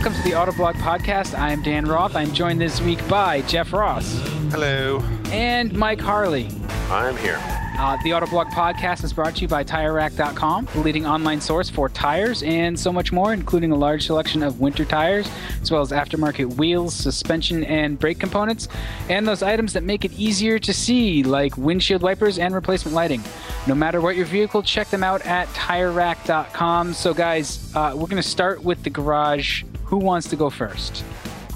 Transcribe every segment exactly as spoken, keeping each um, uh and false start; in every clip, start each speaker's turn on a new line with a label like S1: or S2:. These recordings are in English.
S1: welcome to the Autoblog Podcast. I am Dan Roth. I'm joined this week by Jeff Ross.
S2: Hello.
S1: And Mike Harley.
S3: I'm here.
S1: Uh, the Autoblog Podcast is brought to you by Tire Rack dot com, the leading online source for tires and so much more, including a large selection of winter tires, as well as aftermarket wheels, suspension, and brake components, and those items that make it easier to see, like windshield wipers and replacement lighting. No matter what your vehicle, check them out at Tire Rack dot com. So, guys, uh, we're going to start with the garage. Who wants to go first?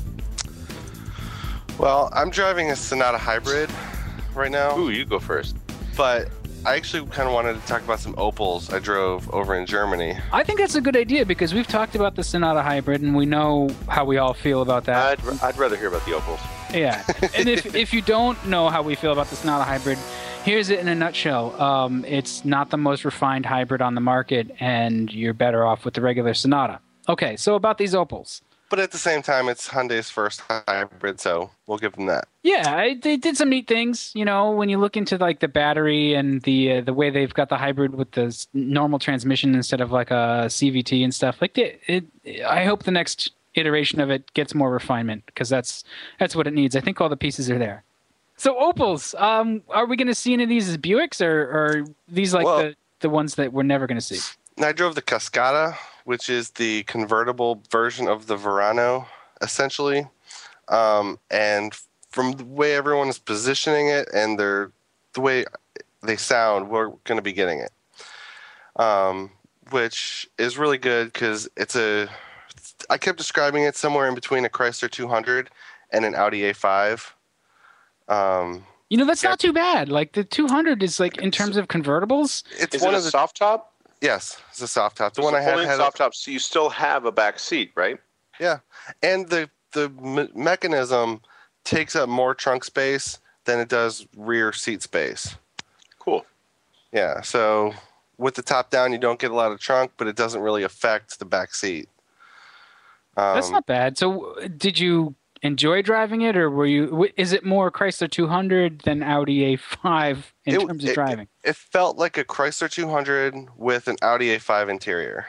S2: Well, I'm driving a Sonata Hybrid right now.
S3: Ooh, you go first.
S2: But I actually kind of wanted to talk about some Opels I drove over in Germany.
S1: I think that's a good idea because we've talked about the Sonata Hybrid and we know how we all feel about that.
S3: I'd, I'd rather hear about the Opels.
S1: Yeah. And if, if you don't know how we feel about the Sonata Hybrid, here's it in a nutshell. Um, it's not the most refined hybrid on the market and you're better off with the regular Sonata. Okay, so about these Opels.
S2: But at the same time, it's Hyundai's first hybrid, so we'll give them that.
S1: Yeah, I, they did some neat things. You know, when you look into like the battery and the uh, the way they've got the hybrid with the s- normal transmission instead of like a C V T and stuff. Like it, it, I hope the next iteration of it gets more refinement because that's that's what it needs. I think all the pieces are there. So Opels, um, are we going to see any of these as Buicks or, or are these like
S2: Well,
S1: the, the ones that we're never going to see?
S2: I drove the Cascada, which is the convertible version of the Verano, essentially. Um, and from the way everyone is positioning it and their the way they sound, we're going to be getting it. Um, which is really good because it's a... I kept describing it somewhere in between a Chrysler two hundred and an Audi A five. Um,
S1: You know, that's
S2: yeah.
S1: not too bad. Like the two hundred is like in terms of convertibles.
S2: it's
S3: Is
S2: one
S3: it a
S2: of the
S3: soft top?
S2: yes, it's a soft top. The
S3: It's
S2: one
S3: a
S2: I had
S3: folding
S2: had a-
S3: soft top, so you still have a back seat, right?
S2: yeah, and the the me- mechanism takes up more trunk space than it does rear seat space.
S3: Cool.
S2: Yeah, so with the top down, you don't get a lot of trunk, but it doesn't really affect the back seat. Um,
S1: That's not bad. So, did you enjoy driving it, or were you? w- Is it more Chrysler two hundred than Audi A five in
S2: It-
S1: terms of
S2: it-
S1: driving?
S2: It felt like a Chrysler two hundred with an Audi A five interior.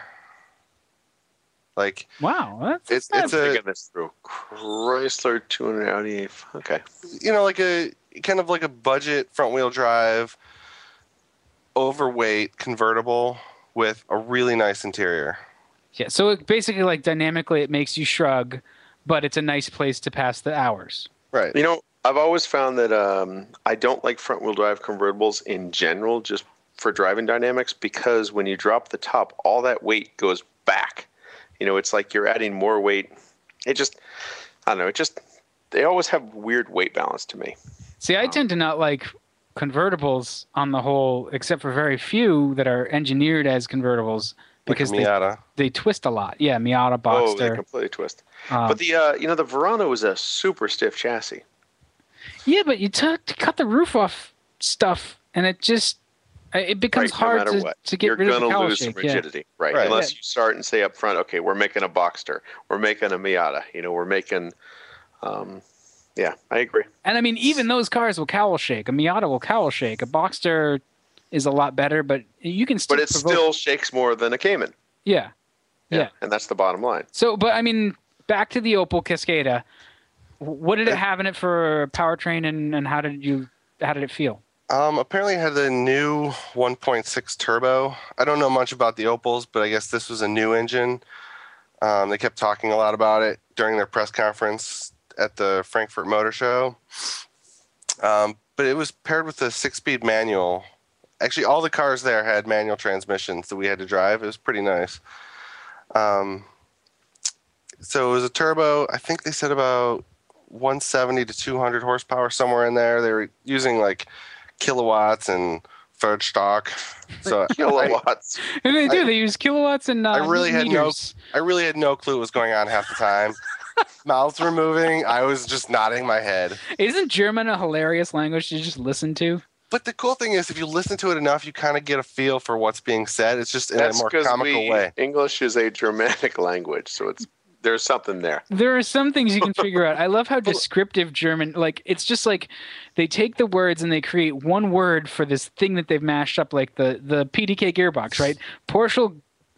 S2: Like
S1: Wow, that's,
S2: it's
S1: that's
S2: it's
S1: not-
S2: a
S3: Thinking this through. Chrysler two hundred Audi A five. Okay.
S2: you know like a kind of like a budget front wheel drive, overweight convertible with a really nice interior.
S1: yeah. So it basically, like dynamically, it makes you shrug, but it's a nice place to pass the hours.
S2: Right.
S3: You know, I've always found that um, I don't like front-wheel drive convertibles in general, just for driving dynamics, because when you drop the top, all that weight goes back. You know, it's like you're adding more weight. It just, I don't know, it just, they always have weird weight balance to me.
S1: See, I tend to not like convertibles on the whole, except for very few that are engineered as convertibles because
S2: like a
S1: they,
S2: Miata.
S1: they twist a lot. Yeah, Miata,
S3: Oh, they
S1: Boxster.
S3: completely twist.
S1: Um,
S3: But the, uh, you know, the Verano is a super stiff chassis.
S1: Yeah, but you t- to cut the roof off stuff, and it just uh, it becomes
S3: Right, no
S1: hard
S3: matter
S1: to,
S3: what.
S1: to get
S3: You're
S1: rid of the
S3: gonna
S1: cowl
S3: lose some
S1: shake. Yeah.
S3: rigidity, right?
S2: Right.
S3: Unless
S1: Yeah.
S3: you start and say up front, okay, we're making a Boxster, we're making a Miata, you know, we're making, um, yeah, I agree.
S1: And I mean, even those cars will cowl shake. A Miata will cowl shake. A Boxster is a lot better, but you can still.
S3: But it
S1: provoke-
S3: still shakes more than a Cayman.
S1: Yeah. Yeah.
S3: And that's the bottom line.
S1: So, but I mean, back to the Opel Cascada. What did it have in it for powertrain, and, and how did you how did it feel?
S2: Um, apparently it had a new one point six turbo. I don't know much about the Opels, but I guess this was a new engine. Um, they kept talking a lot about it during their press conference at the Frankfurt Motor Show. Um, but it was paired with a six-speed manual. Actually, all the cars there had manual transmissions that we had to drive. It was pretty nice. Um, so it was a turbo. I think they said about one seventy to two hundred horsepower, somewhere in there. They were using like kilowatts and third stock. So I,
S3: Kilowatts.
S1: And they do.
S2: I-
S1: they use kilowatts and uh,
S2: I really had no-
S1: meters.
S2: I really had no clue what was going on half the time. Mouths were moving. I was just nodding my head.
S1: Isn't German a hilarious language to just listen to?
S2: But the cool thing is, if you listen to it enough, you kind of get a feel for what's being said. It's just in
S3: That's
S2: a more
S3: because
S2: comical
S3: we,
S2: way.
S3: English is a Germanic language, so it's there's something there.
S1: There are some things you can figure out. I love how descriptive German, like, it's just like they take the words and they create one word for this thing that they've mashed up, like the, the P D K gearbox, right? Partial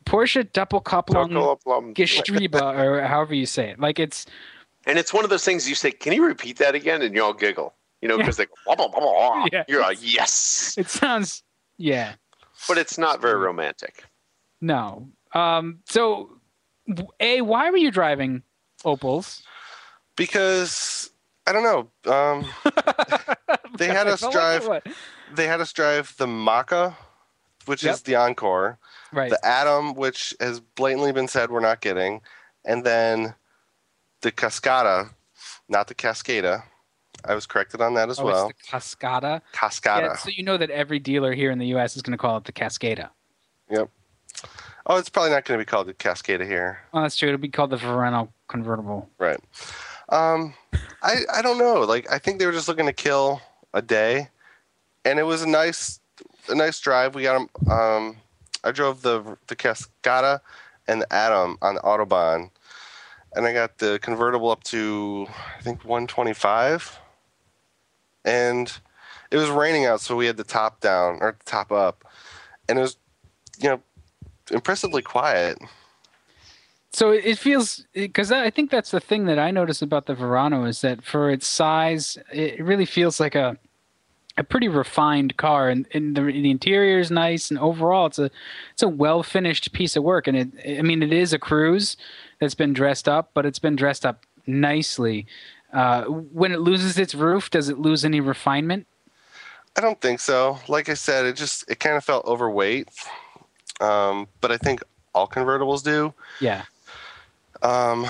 S1: Porsche Doppelkopplung
S3: Doppelkopplung.
S1: Gestriebe, or however you say it. Like it's,
S3: And it's one of those things you say, can you repeat that again? And you all giggle, you know, because
S1: Yeah.
S3: they go, blah, blah, blah, blah.
S1: Yeah.
S3: You're like, yes.
S1: it sounds, yeah,
S3: But it's not very romantic.
S1: no. Um, so, A, why were you driving Opals?
S2: Because I don't know. Um, they had us
S1: Felt like
S2: drive.
S1: it, what?
S2: They had us drive the Maka, which
S1: Yep.
S2: is the Encore,
S1: Right.
S2: the Atom, which has blatantly been said we're not getting, and then the Cascada, not the Cascada. I was corrected on that as
S1: oh,
S2: well.
S1: it's the Cascada.
S2: Cascada.
S1: Yeah, so you know that every dealer here in the U S is going to call it the Cascada.
S2: Yep. Oh, it's probably not going to be called the Cascada here.
S1: Oh, that's true. It'll be called the Verano convertible.
S2: Right. Um, I I don't know. Like I think they were just looking to kill a day, and it was a nice a nice drive. We got 'em. Um, I drove the the Cascada and the Atom on the Autobahn, and I got the convertible up to I think one twenty-five, and it was raining out, so we had the top down or the top up, and it was you know impressively quiet.
S1: So it it feels, because I think that's the thing that I notice about the Verano is that for its size, it really feels like a a pretty refined car, and, and the the interior is nice, and overall it's a it's a well finished piece of work. And it, I mean, it is a cruise that's been dressed up, but it's been dressed up nicely. Uh, when it loses its roof, does it lose any refinement?
S2: I don't think so. Like I said, it just it kind of felt overweight. Um, but I think all convertibles do.
S1: Yeah.
S2: Um,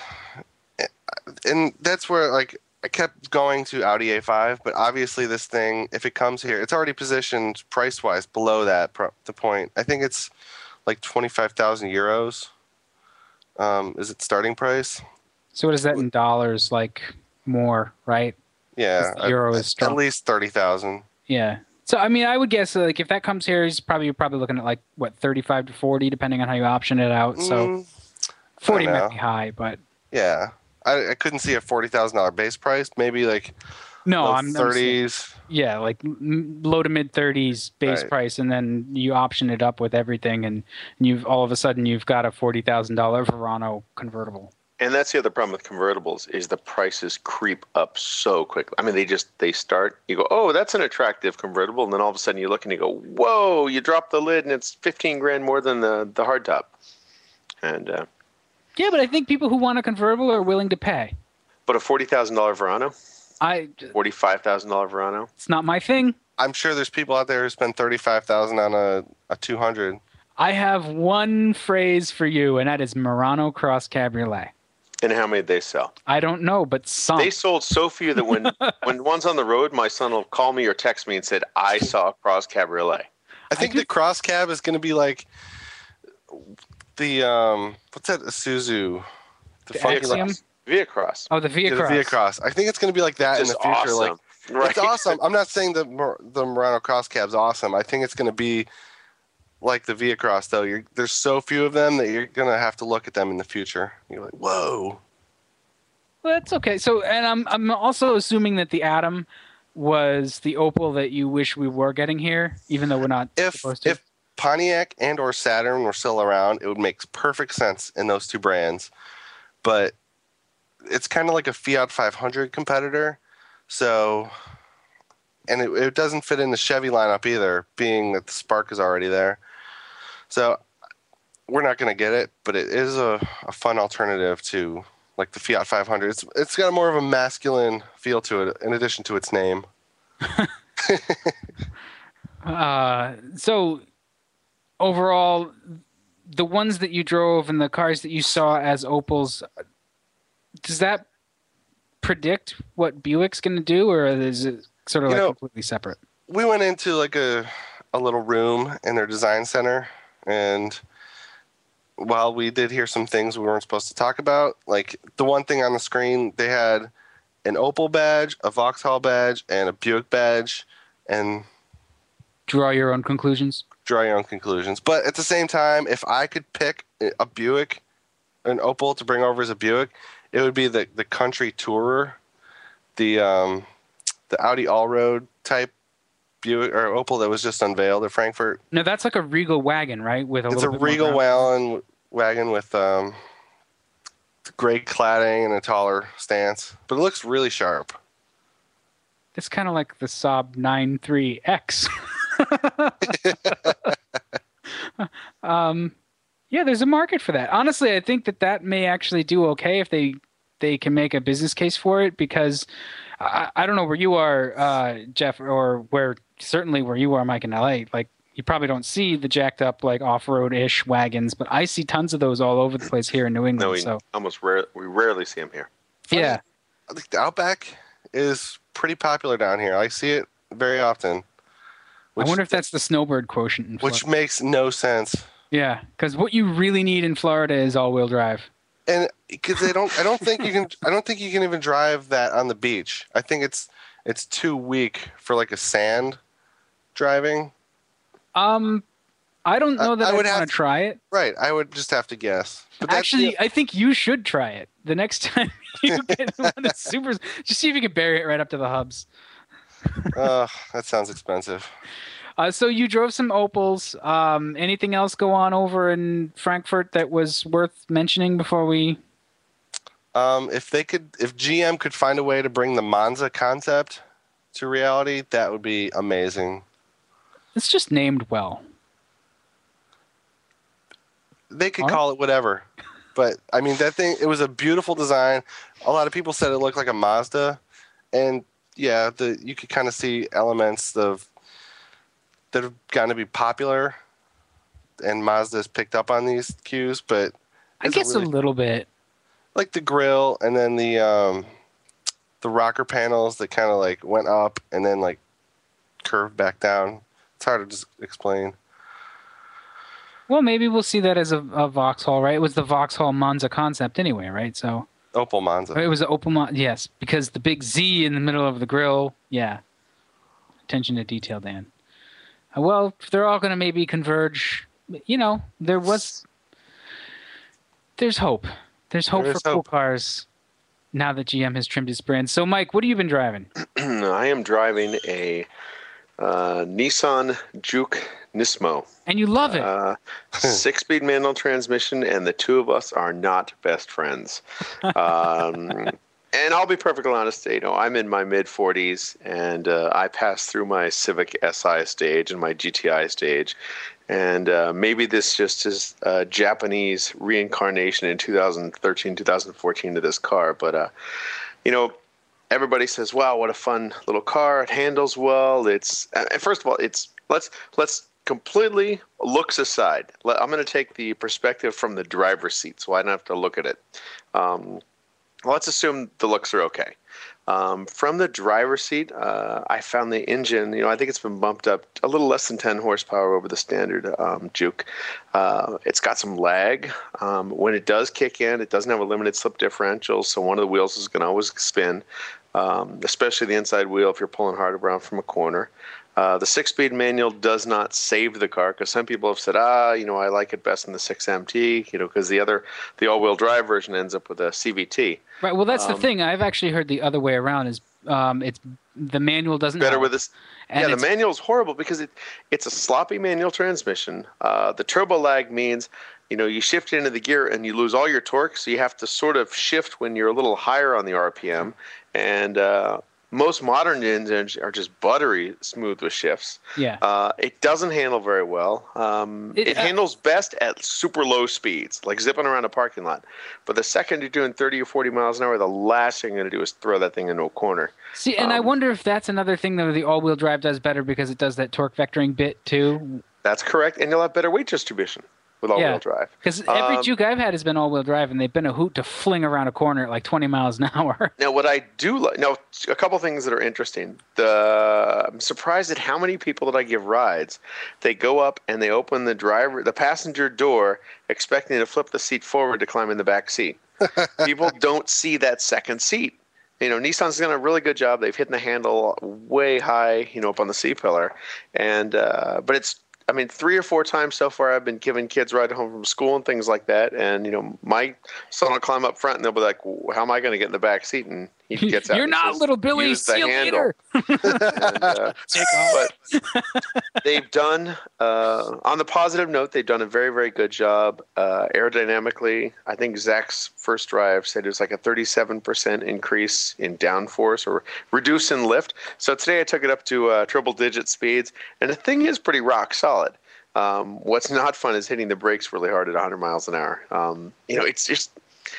S2: and that's where like I kept going to Audi A five, but obviously this thing, if it comes here, it's already positioned price wise below that pro- the point. I think it's like twenty-five thousand euros. Um, is it starting price?
S1: So what is that in dollars? Like more, right?
S2: Yeah,
S1: The euro
S2: at,
S1: is strong.
S2: at least thirty thousand.
S1: Yeah. So I mean, I would guess uh, like if that comes here, he's probably you're probably looking at like what thirty-five to forty, depending on how you option it out. So
S2: Mm,
S1: forty
S2: I don't
S1: might
S2: know.
S1: be high, but
S2: Yeah, I, I couldn't see a forty thousand dollar base price. Maybe like
S1: no,
S2: low
S1: I'm I'm saying-
S2: thirties.
S1: yeah, like m- low to mid thirties base
S2: Right.
S1: price, and then you option it up with everything, and you've all of a sudden you've got a forty thousand dollar Verano convertible.
S3: And that's the other problem with convertibles is the prices creep up so quickly. I mean, they just they start. You go, oh, that's an attractive convertible, and then all of a sudden you look and you go, whoa! You drop the lid and it's fifteen grand more than the the hardtop. And uh,
S1: Yeah, but I think people who want a convertible are willing to pay.
S3: but a forty thousand dollar Verano,
S1: I
S3: forty five thousand dollar Verano.
S1: it's not my thing.
S2: I'm sure there's people out there who spend thirty-five thousand on a, a two hundred.
S1: I have one phrase for you, and that is Murano Cross Cabriolet.
S3: And how many did they sell?
S1: I don't know, but some.
S3: They sold so few that when when one's on the road, my son will call me or text me and said, "I saw a Cross Cabriolet."
S2: I think
S1: just-
S2: the cross cab is going to be like the um what's that Isuzu, the,
S1: The
S2: funky
S1: Axiom?
S2: like,
S3: Via Cross.
S1: oh, the Via
S2: yeah, the
S1: Cross.
S2: Via Cross. I think it's going to be like that
S3: Just
S2: in the future.
S3: awesome.
S2: Like
S3: Right.
S2: it's awesome. I'm not saying the Mur- the Murano cross cab's awesome. I think it's going to be like the Via Cross though. You're, there's so few of them that you're going to have to look at them in the future. You're like, whoa.
S1: Well, that's okay. So, and I'm I'm also assuming that the Atom was the Opel that you wish we were getting here, even though we're not
S2: If
S1: supposed to.
S2: if Pontiac and or Saturn were still around, it would make perfect sense in those two brands. But it's kind of like a Fiat five hundred competitor. So, and it, it doesn't fit in the Chevy lineup either, being that the Spark is already there. So we're not going to get it, but it is a, a fun alternative to like the Fiat five hundred. It's, it's got more of a masculine feel to it in addition to its name.
S1: Uh, so overall, the ones that you drove and the cars that you saw as Opels, does that predict what Buick's going to do, or is it sort of
S2: You
S1: like
S2: know-
S1: completely separate?
S2: We went into like a, a little room in their design center, and while we did hear some things we weren't supposed to talk about, like the one thing on the screen, they had an Opel badge, a Vauxhall badge, and a Buick badge, and
S1: Draw your own conclusions.
S2: draw your own conclusions. But at the same time, if I could pick a Buick, an Opel to bring over as a Buick, it would be the, the country tourer, the um, the Audi Allroad type Buick or Opel that was just unveiled at Frankfurt.
S1: No, that's like a Regal wagon, right? With a
S2: It's a
S1: little bit more
S2: Regal
S1: ground.
S2: wagon wagon with um, gray cladding and a taller stance, but it looks really sharp.
S1: It's kind of like the Saab nine three X. um, yeah, there's a market for that. Honestly, I think that that may actually do okay if they they can make a business case for it, because I, I don't know where you are, uh, Jeff, or where certainly where you are, Mike, in L A. Like, you probably don't see the jacked up like off-road-ish wagons, but I see tons of those all over the place here in New England.
S3: No, we
S1: so
S3: almost rare, we rarely see them here.
S1: yeah,
S2: I think the Outback is pretty popular down here. I see it very often. Which,
S1: I wonder if that's the snowbird quotient in
S2: which
S1: Florida.
S2: makes no sense.
S1: Yeah, because what you really need in Florida is all-wheel drive.
S2: And because they don't, I don't think you can. I don't think you can even drive that on the beach. I think it's it's too weak for like a sand driving.
S1: Um, I don't know
S2: I-
S1: that
S2: I
S1: I
S2: would
S1: would
S2: have
S1: want
S2: to-
S1: to try it.
S2: Right. I would just have to guess. But that's
S1: Actually,
S2: the-
S1: I think you should try it the next time you get one of the supers. Just see if you can bury it right up to the hubs.
S2: uh, that sounds expensive.
S1: Uh, so you drove some Opals. Um, anything else go on over in Frankfurt that was worth mentioning before we?
S2: Um, if they could, if G M could find a way to bring the Monza concept to reality, that would be amazing.
S1: It's just named well.
S2: They could
S1: Huh?
S2: call it whatever, but I mean that thing. It was a beautiful design. A lot of people said it looked like a Mazda, and yeah, the you could kind of see elements of that have gotten to be popular, and Mazda's picked up on these cues. But
S1: I
S2: it's a
S1: guess
S2: really-
S1: a little bit.
S2: like the grill, and then the um, the rocker panels that kind of like went up and then like curved back down. It's hard to just explain.
S1: Well, maybe we'll see that as a, a Vauxhall, right? It was the Vauxhall Monza concept anyway, right? So
S2: Opel Monza.
S1: it was an Opel Mon- yes, because the big Z in the middle of the grill, yeah. Attention to detail, Dan. Uh, well, they're all going to maybe converge. You know, there was, there's hope. There's hope
S2: There
S1: for
S2: is
S1: cool
S2: hope.
S1: cars now that G M has trimmed his brand. So, Mike, what have you been driving?
S3: I am driving a uh, Nissan Juke Nismo.
S1: And you love it.
S3: Uh, six-speed manual transmission, and the two of us are not best friends. Um, and I'll be perfectly honest, you know, I'm in my mid forties, and uh, I passed through my Civic S I stage and my G T I stage, and uh, maybe this just is a Japanese reincarnation in two thousand thirteen, two thousand fourteen to this car, but uh, you know. Everybody says, "Wow, what a fun little car! It handles well." It's uh, first of all, it's let's let's completely looks aside. Let, I'm going to take the perspective from the driver's seat, so I don't have to look at it. Um, let's assume the looks are okay. Um, from the driver's seat, uh, I found the engine. You know, I think it's been bumped up a little less than ten horsepower over the standard um, Juke. Uh, it's got some lag. Um, when it does kick in, it doesn't have a limited slip differential, so one of the wheels is going to always spin. Um, especially the inside wheel if you're pulling hard around from a corner. Uh, the six-speed manual does not save the car, because some people have said, ah, you know, I like it best in the six M T, you know, because the other, the all-wheel drive version ends up with a C V T.
S1: Right. Well, that's the
S3: um,
S1: thing. I've actually heard the other way around. Is um, it's the manual doesn't
S3: Better
S1: help.
S3: with this.
S1: And
S3: Yeah, the
S1: it's-
S3: manual is horrible because it it's a sloppy manual transmission. Uh, the turbo lag means, you know, you shift into the gear and you lose all your torque, so you have to sort of shift when you're a little higher on the R P M. And uh, most modern engines are just buttery smooth with shifts.
S1: Yeah.
S3: Uh, it doesn't handle very well. Um,
S1: It,
S3: it
S1: uh,
S3: handles best at super low speeds, like zipping around a parking lot. But the second you're doing thirty or forty miles an hour, the last thing you're going to do is throw that thing into a corner.
S1: See, and I
S3: um,
S1: wonder if that's another thing that the all-wheel drive does better, because it does that torque vectoring bit too.
S3: That's correct, and you'll have better weight distribution with all-wheel
S1: Yeah.
S3: drive.
S1: Because every
S3: Um,
S1: Juke I've had has been all-wheel drive, and they've been a hoot to fling around a corner at like twenty miles an hour.
S3: Now, what I do like, now, a couple things that are interesting. The I'm surprised at how many people that I give rides, they go up and they open the driver, the passenger door, expecting to flip the seat forward to climb in the back seat. People don't see that second seat. You know, Nissan's done a really good job. They've hit the handle way high, you know, up on the C-pillar, and uh, but it's. I mean, three or four times so far, I've been giving kids ride home from school and things like that. And, you know, my son will climb up front and they'll be like, how am I going to get in the back seat? And he gets out.
S1: You're
S3: and
S1: not
S3: says,
S1: little Billy.
S3: "Use the
S1: See you
S3: handle."
S1: later.
S3: And, uh,
S1: Take off.
S3: but they've done, uh, on the positive note, they've done a very, very good job uh, aerodynamically. I think Zach's first drive said it was like a thirty-seven percent increase in downforce or reduce in lift. So today I took it up to uh, triple digit speeds, and the thing is pretty rock solid. Um, what's not fun is hitting the brakes really hard at one hundred miles an hour. Um, you know, it's just...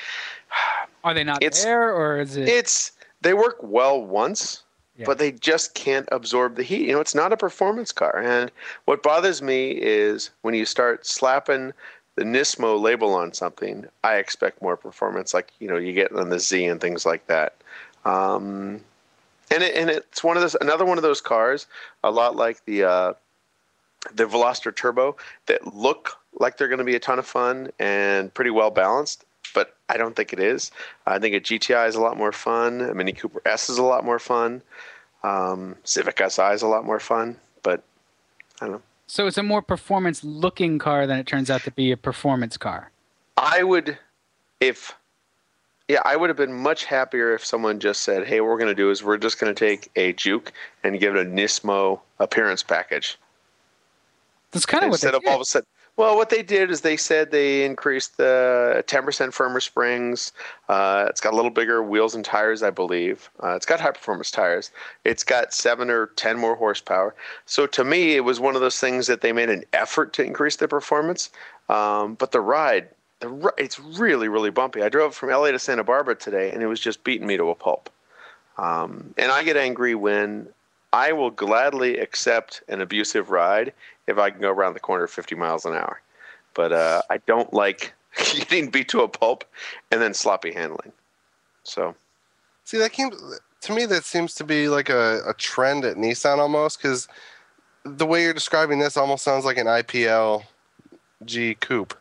S1: Are they not
S3: it's,
S1: there, or is it?
S3: It's they work well once,
S1: Yeah.
S3: but they just can't absorb the heat. You know, it's not a performance car. And what bothers me is when you start slapping the Nismo label on something, I expect more performance, like you know you get on the Z and things like that. Um, and it, and it's one of those another one of those cars, a lot like the uh, the Veloster Turbo, that look like they're going to be a ton of fun and pretty well balanced. But I don't think it is. I think a G T I is a lot more fun. A Mini Cooper S is a lot more fun. Um, Civic S I is a lot more fun. But I don't know.
S1: So it's a more performance-looking car than it turns out to be a performance car.
S3: I would, if, yeah, I would have been much happier if someone just said, hey, what we're going to do is we're just going to take a Juke and give it a Nismo appearance package.
S1: That's kind of what they
S3: Instead of
S1: did.
S3: all of a sudden. Well, what they did is they said they increased the ten percent firmer springs. Uh, it's got a little bigger wheels and tires, I believe. Uh, it's got high-performance tires. It's got seven or ten more horsepower. So to me, it was one of those things that they made an effort to increase the performance. Um, but the ride, the it's really, really bumpy. I drove from L A to Santa Barbara today, and it was just beating me to a pulp. Um, and I get angry when I will gladly accept an abusive ride if I can go around the corner fifty miles an hour. But uh, I don't like getting beat to a pulp and then sloppy handling. So,
S2: See, that came to me. That seems to be like a, a trend at Nissan almost, because the way you're describing this almost sounds like an I P L G coupe.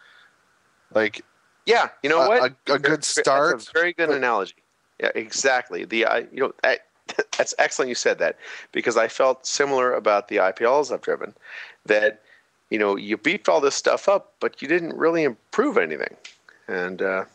S2: Like,
S3: yeah, you know
S2: a,
S3: what?
S2: A, a good start.
S3: That's a very good
S2: but,
S3: analogy. Yeah, exactly. The I, you know, I, that's excellent. You said that, because I felt similar about the I P Ls I've driven. That, you know, you beefed all this stuff up, but you didn't really improve anything. And uh,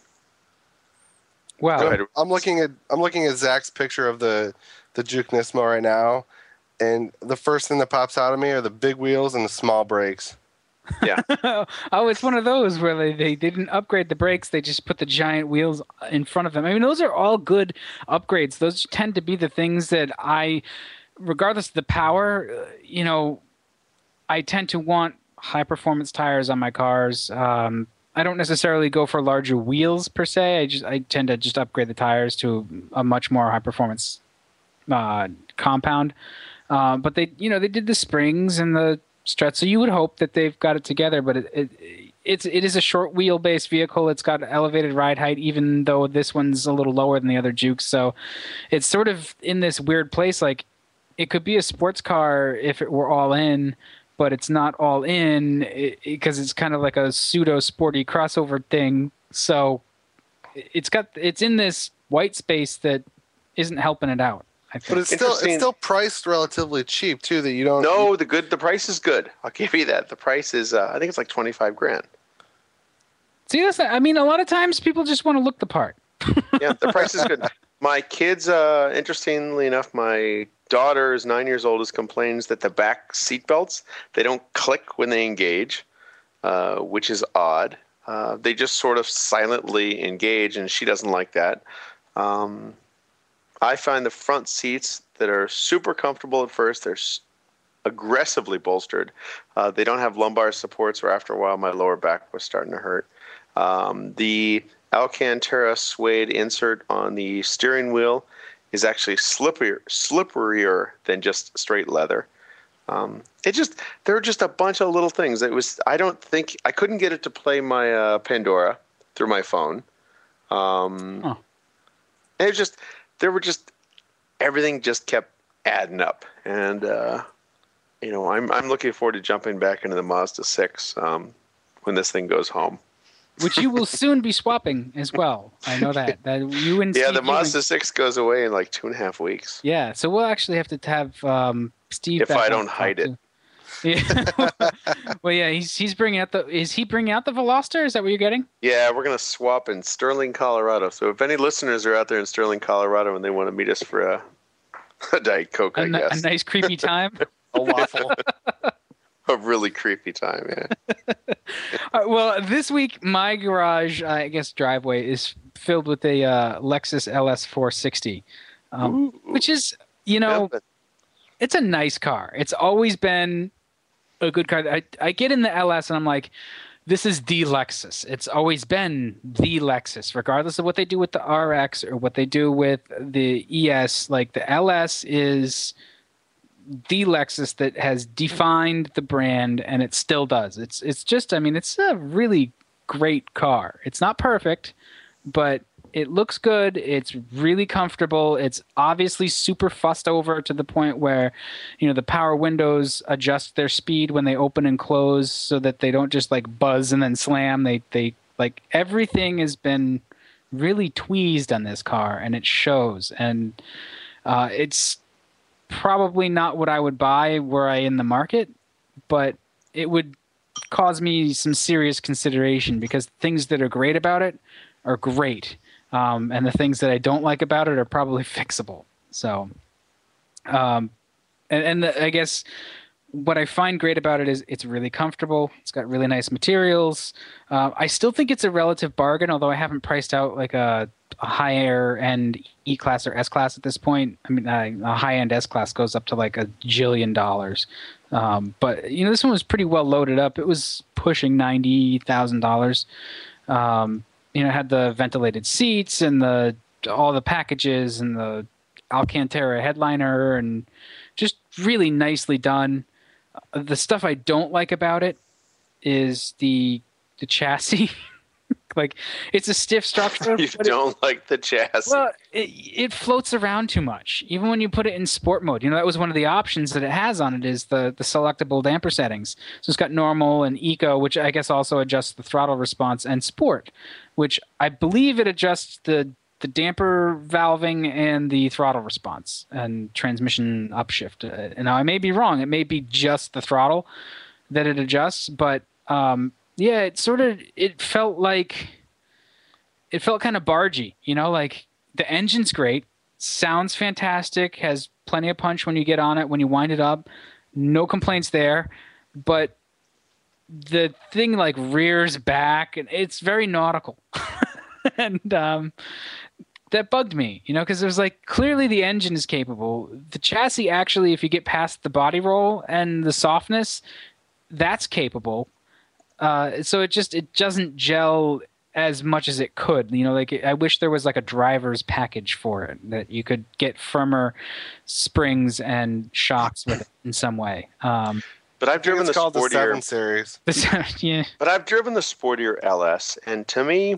S1: Wow.
S3: go ahead.
S2: I'm looking at I'm looking at Zach's picture of the the Juke Nismo right now, and the first thing that pops out of me are the big wheels and the small brakes.
S3: Yeah.
S1: Oh, it's one of those where they, they didn't upgrade the brakes. They just put the giant wheels in front of them. I mean, those are all good upgrades. Those tend to be the things that I, regardless of the power, uh, you know, I tend to want high-performance tires on my cars. Um, I don't necessarily go for larger wheels per se. I just I tend to just upgrade the tires to a much more high-performance uh, compound. Uh, but they, you know, they did the springs and the struts, so you would hope that they've got it together. But it, it it's it is a short wheelbase vehicle. It's got elevated ride height, even though this one's a little lower than the other Jukes. So it's sort of in this weird place. Like, it could be a sports car if it were all in, but it's not all in because it, it's kind of like a pseudo sporty crossover thing. So it's got it's in this white space that isn't helping it out. I think.
S2: But it's still it's still priced relatively cheap too. That you don't.
S3: No, the good the price is good. I'll give you that. The price is uh, I think it's like twenty five grand.
S1: See, that's I mean, a lot of times people just want to look the part.
S3: Yeah, the price is good. My kids, uh, interestingly enough, my daughter is nine years old. Is complains that the back seat belts, they don't click when they engage, uh, which is odd. Uh, they just sort of silently engage, and she doesn't like that. Um, I find the front seats that are super comfortable at first. They're s- aggressively bolstered. Uh, they don't have lumbar supports, or after a while, my lower back was starting to hurt. Um, the Alcantara suede insert on the steering wheel is actually slipperier, slipperier than just straight leather. Um, it just there are just a bunch of little things. It was I don't think I couldn't get it to play my uh, Pandora through my phone. Um,
S1: Huh.
S3: and it was just there were just everything just kept adding up, and uh, you know I'm I'm looking forward to jumping back into the Mazda six um, when this thing goes home.
S1: Which you will soon be swapping as well. I know that. That you and
S3: Yeah,
S1: Steve
S3: the
S1: Ewing-
S3: Mazda six goes away in like two and a half weeks.
S1: Yeah, so we'll actually have to have um, Steve.
S3: If
S1: back
S3: I
S1: on
S3: don't
S1: to talk
S3: hide it.
S1: to. Yeah. Well, yeah, he's he's bringing out the is he bringing out the Veloster? Is that what you're getting?
S3: Yeah, we're gonna swap in Sterling, Colorado. So if any listeners are out there in Sterling, Colorado, and they want to meet us for a, a Diet Coke,
S1: A,
S3: I
S1: n-
S3: guess
S1: a nice creepy time.
S2: A waffle.
S3: a really creepy time. Yeah.
S1: Uh, well, this week my garage, I guess driveway, is filled with a uh, Lexus L S four sixty, um, which is, you know,
S3: Yeah,
S1: it's a nice car. It's always been a good car. I, I get in the L S and I'm like, this is the Lexus. It's always been the Lexus, regardless of what they do with the R X or what they do with the E S. Like the L S is the Lexus that has defined the brand, and it still does. It's it's just, I mean, it's a really great car. It's not perfect, but it looks good. It's really comfortable. It's obviously super fussed over to the point where, you know, the power windows adjust their speed when they open and close so that they don't just like buzz and then slam. They they like everything has been really tweezed on this car, and it shows. And uh, it's probably not what I would buy were I in the market, but it would cause me some serious consideration because things that are great about it are great. Um, and the things that I don't like about it are probably fixable. So, um, and, and the, I guess what I find great about it is it's really comfortable. It's got really nice materials. Uh, I still think it's a relative bargain, although I haven't priced out like a, a higher end E-Class or S-Class at this point. I mean, uh, a high-end S-Class goes up to like a jillion dollars. Um, but, you know, this one was pretty well loaded up. It was pushing ninety thousand dollars. Um, you know, it had the ventilated seats and the all the packages and the Alcantara headliner and just really nicely done. The stuff I don't like about it is the the chassis. Like, it's a stiff structure.
S3: You don't it, like the chassis.
S1: Well, it, it floats around too much. Even when you put it in sport mode, you know, that was one of the options that it has on it is the, the selectable damper settings. So it's got normal and eco, which I guess also adjusts the throttle response, and sport, which I believe it adjusts the, the damper valving and the throttle response and transmission upshift. Uh, now, I may be wrong. It may be just the throttle that it adjusts, but um, yeah, it sort of, it felt like, it felt kind of bargy, you know, like the engine's great, sounds fantastic, has plenty of punch when you get on it, when you wind it up, no complaints there, but the thing like rears back and it's very nautical. and um, that bugged me, you know, because it was like, clearly the engine is capable. The chassis actually, if you get past the body roll and the softness, that's capable. Uh, so it just, it doesn't gel as much as it could. You know, like I wish there was like a driver's package for it that you could get firmer springs and shocks with it in some way. Um,
S3: but I've driven the
S2: called
S3: sportier
S2: the seven series.
S1: The, yeah.
S3: But I've driven the sportier L S, and to me,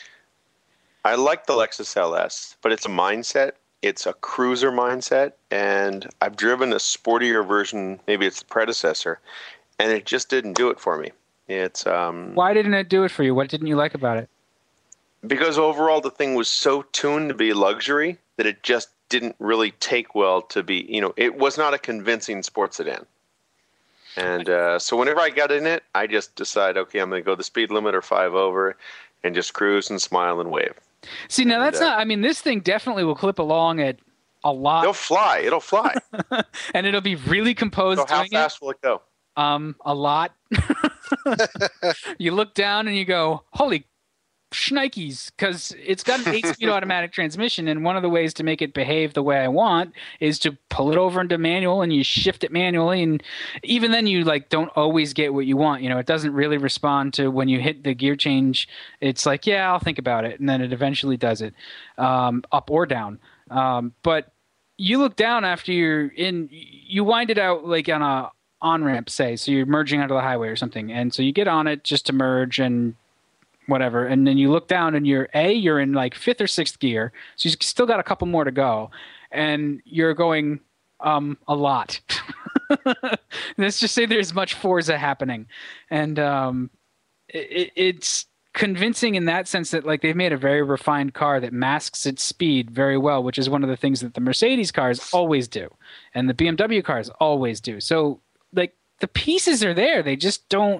S3: I like the Lexus L S, but it's a mindset. It's a cruiser mindset, and I've driven a sportier version. Maybe it's the predecessor, and it just didn't do it for me. It's um,
S1: Why didn't it do it for you? What didn't you like about it?
S3: Because overall the thing was so tuned to be luxury that it just didn't really take well to be, you know, it was not a convincing sports sedan. And uh, so whenever I got in it, I just decided, okay, I'm going to go the speed limit or five over and just cruise and smile and wave.
S1: See, now
S3: and,
S1: that's
S3: uh,
S1: not, I mean, this thing definitely will clip along at a lot.
S3: It'll fly. It'll fly.
S1: And it'll be really composed.
S3: So how
S1: doing
S3: fast
S1: it.
S3: will it go?
S1: Um, a lot. You look down and you go, holy shnikes, because it's got an eight-speed automatic transmission, and one of the ways to make it behave the way I want is to pull it over into manual, and you shift it manually, and even then you like don't always get what you want. You know, it doesn't really respond to when you hit the gear change. It's like, yeah, I'll think about it, and then it eventually does it, um, up or down. Um, but you look down after you're in, you wind it out like on a on-ramp, say, so you're merging onto the highway or something, and so you get on it just to merge and whatever, and then you look down and you're a you're in like fifth or sixth gear, so you still got a couple more to go, and you're going um a lot. Let's just say there's much Forza happening, and um it, it's convincing in that sense that like they've made a very refined car that masks its speed very well, which is one of the things that the Mercedes cars always do and the B M W cars always do. So like the pieces are there. They just don't.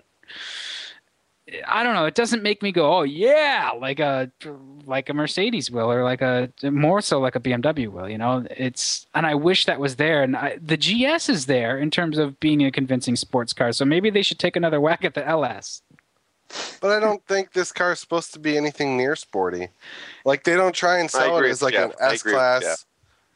S1: I don't know. It doesn't make me go, oh yeah, like a like a Mercedes will, or like a more so like a B M W will. You know, it's and I wish that was there. And I, the G S is there in terms of being a convincing sports car. So maybe they should take another whack at the L S.
S2: But I don't think this car is supposed to be anything near sporty. Like they don't try and sell it as like an S class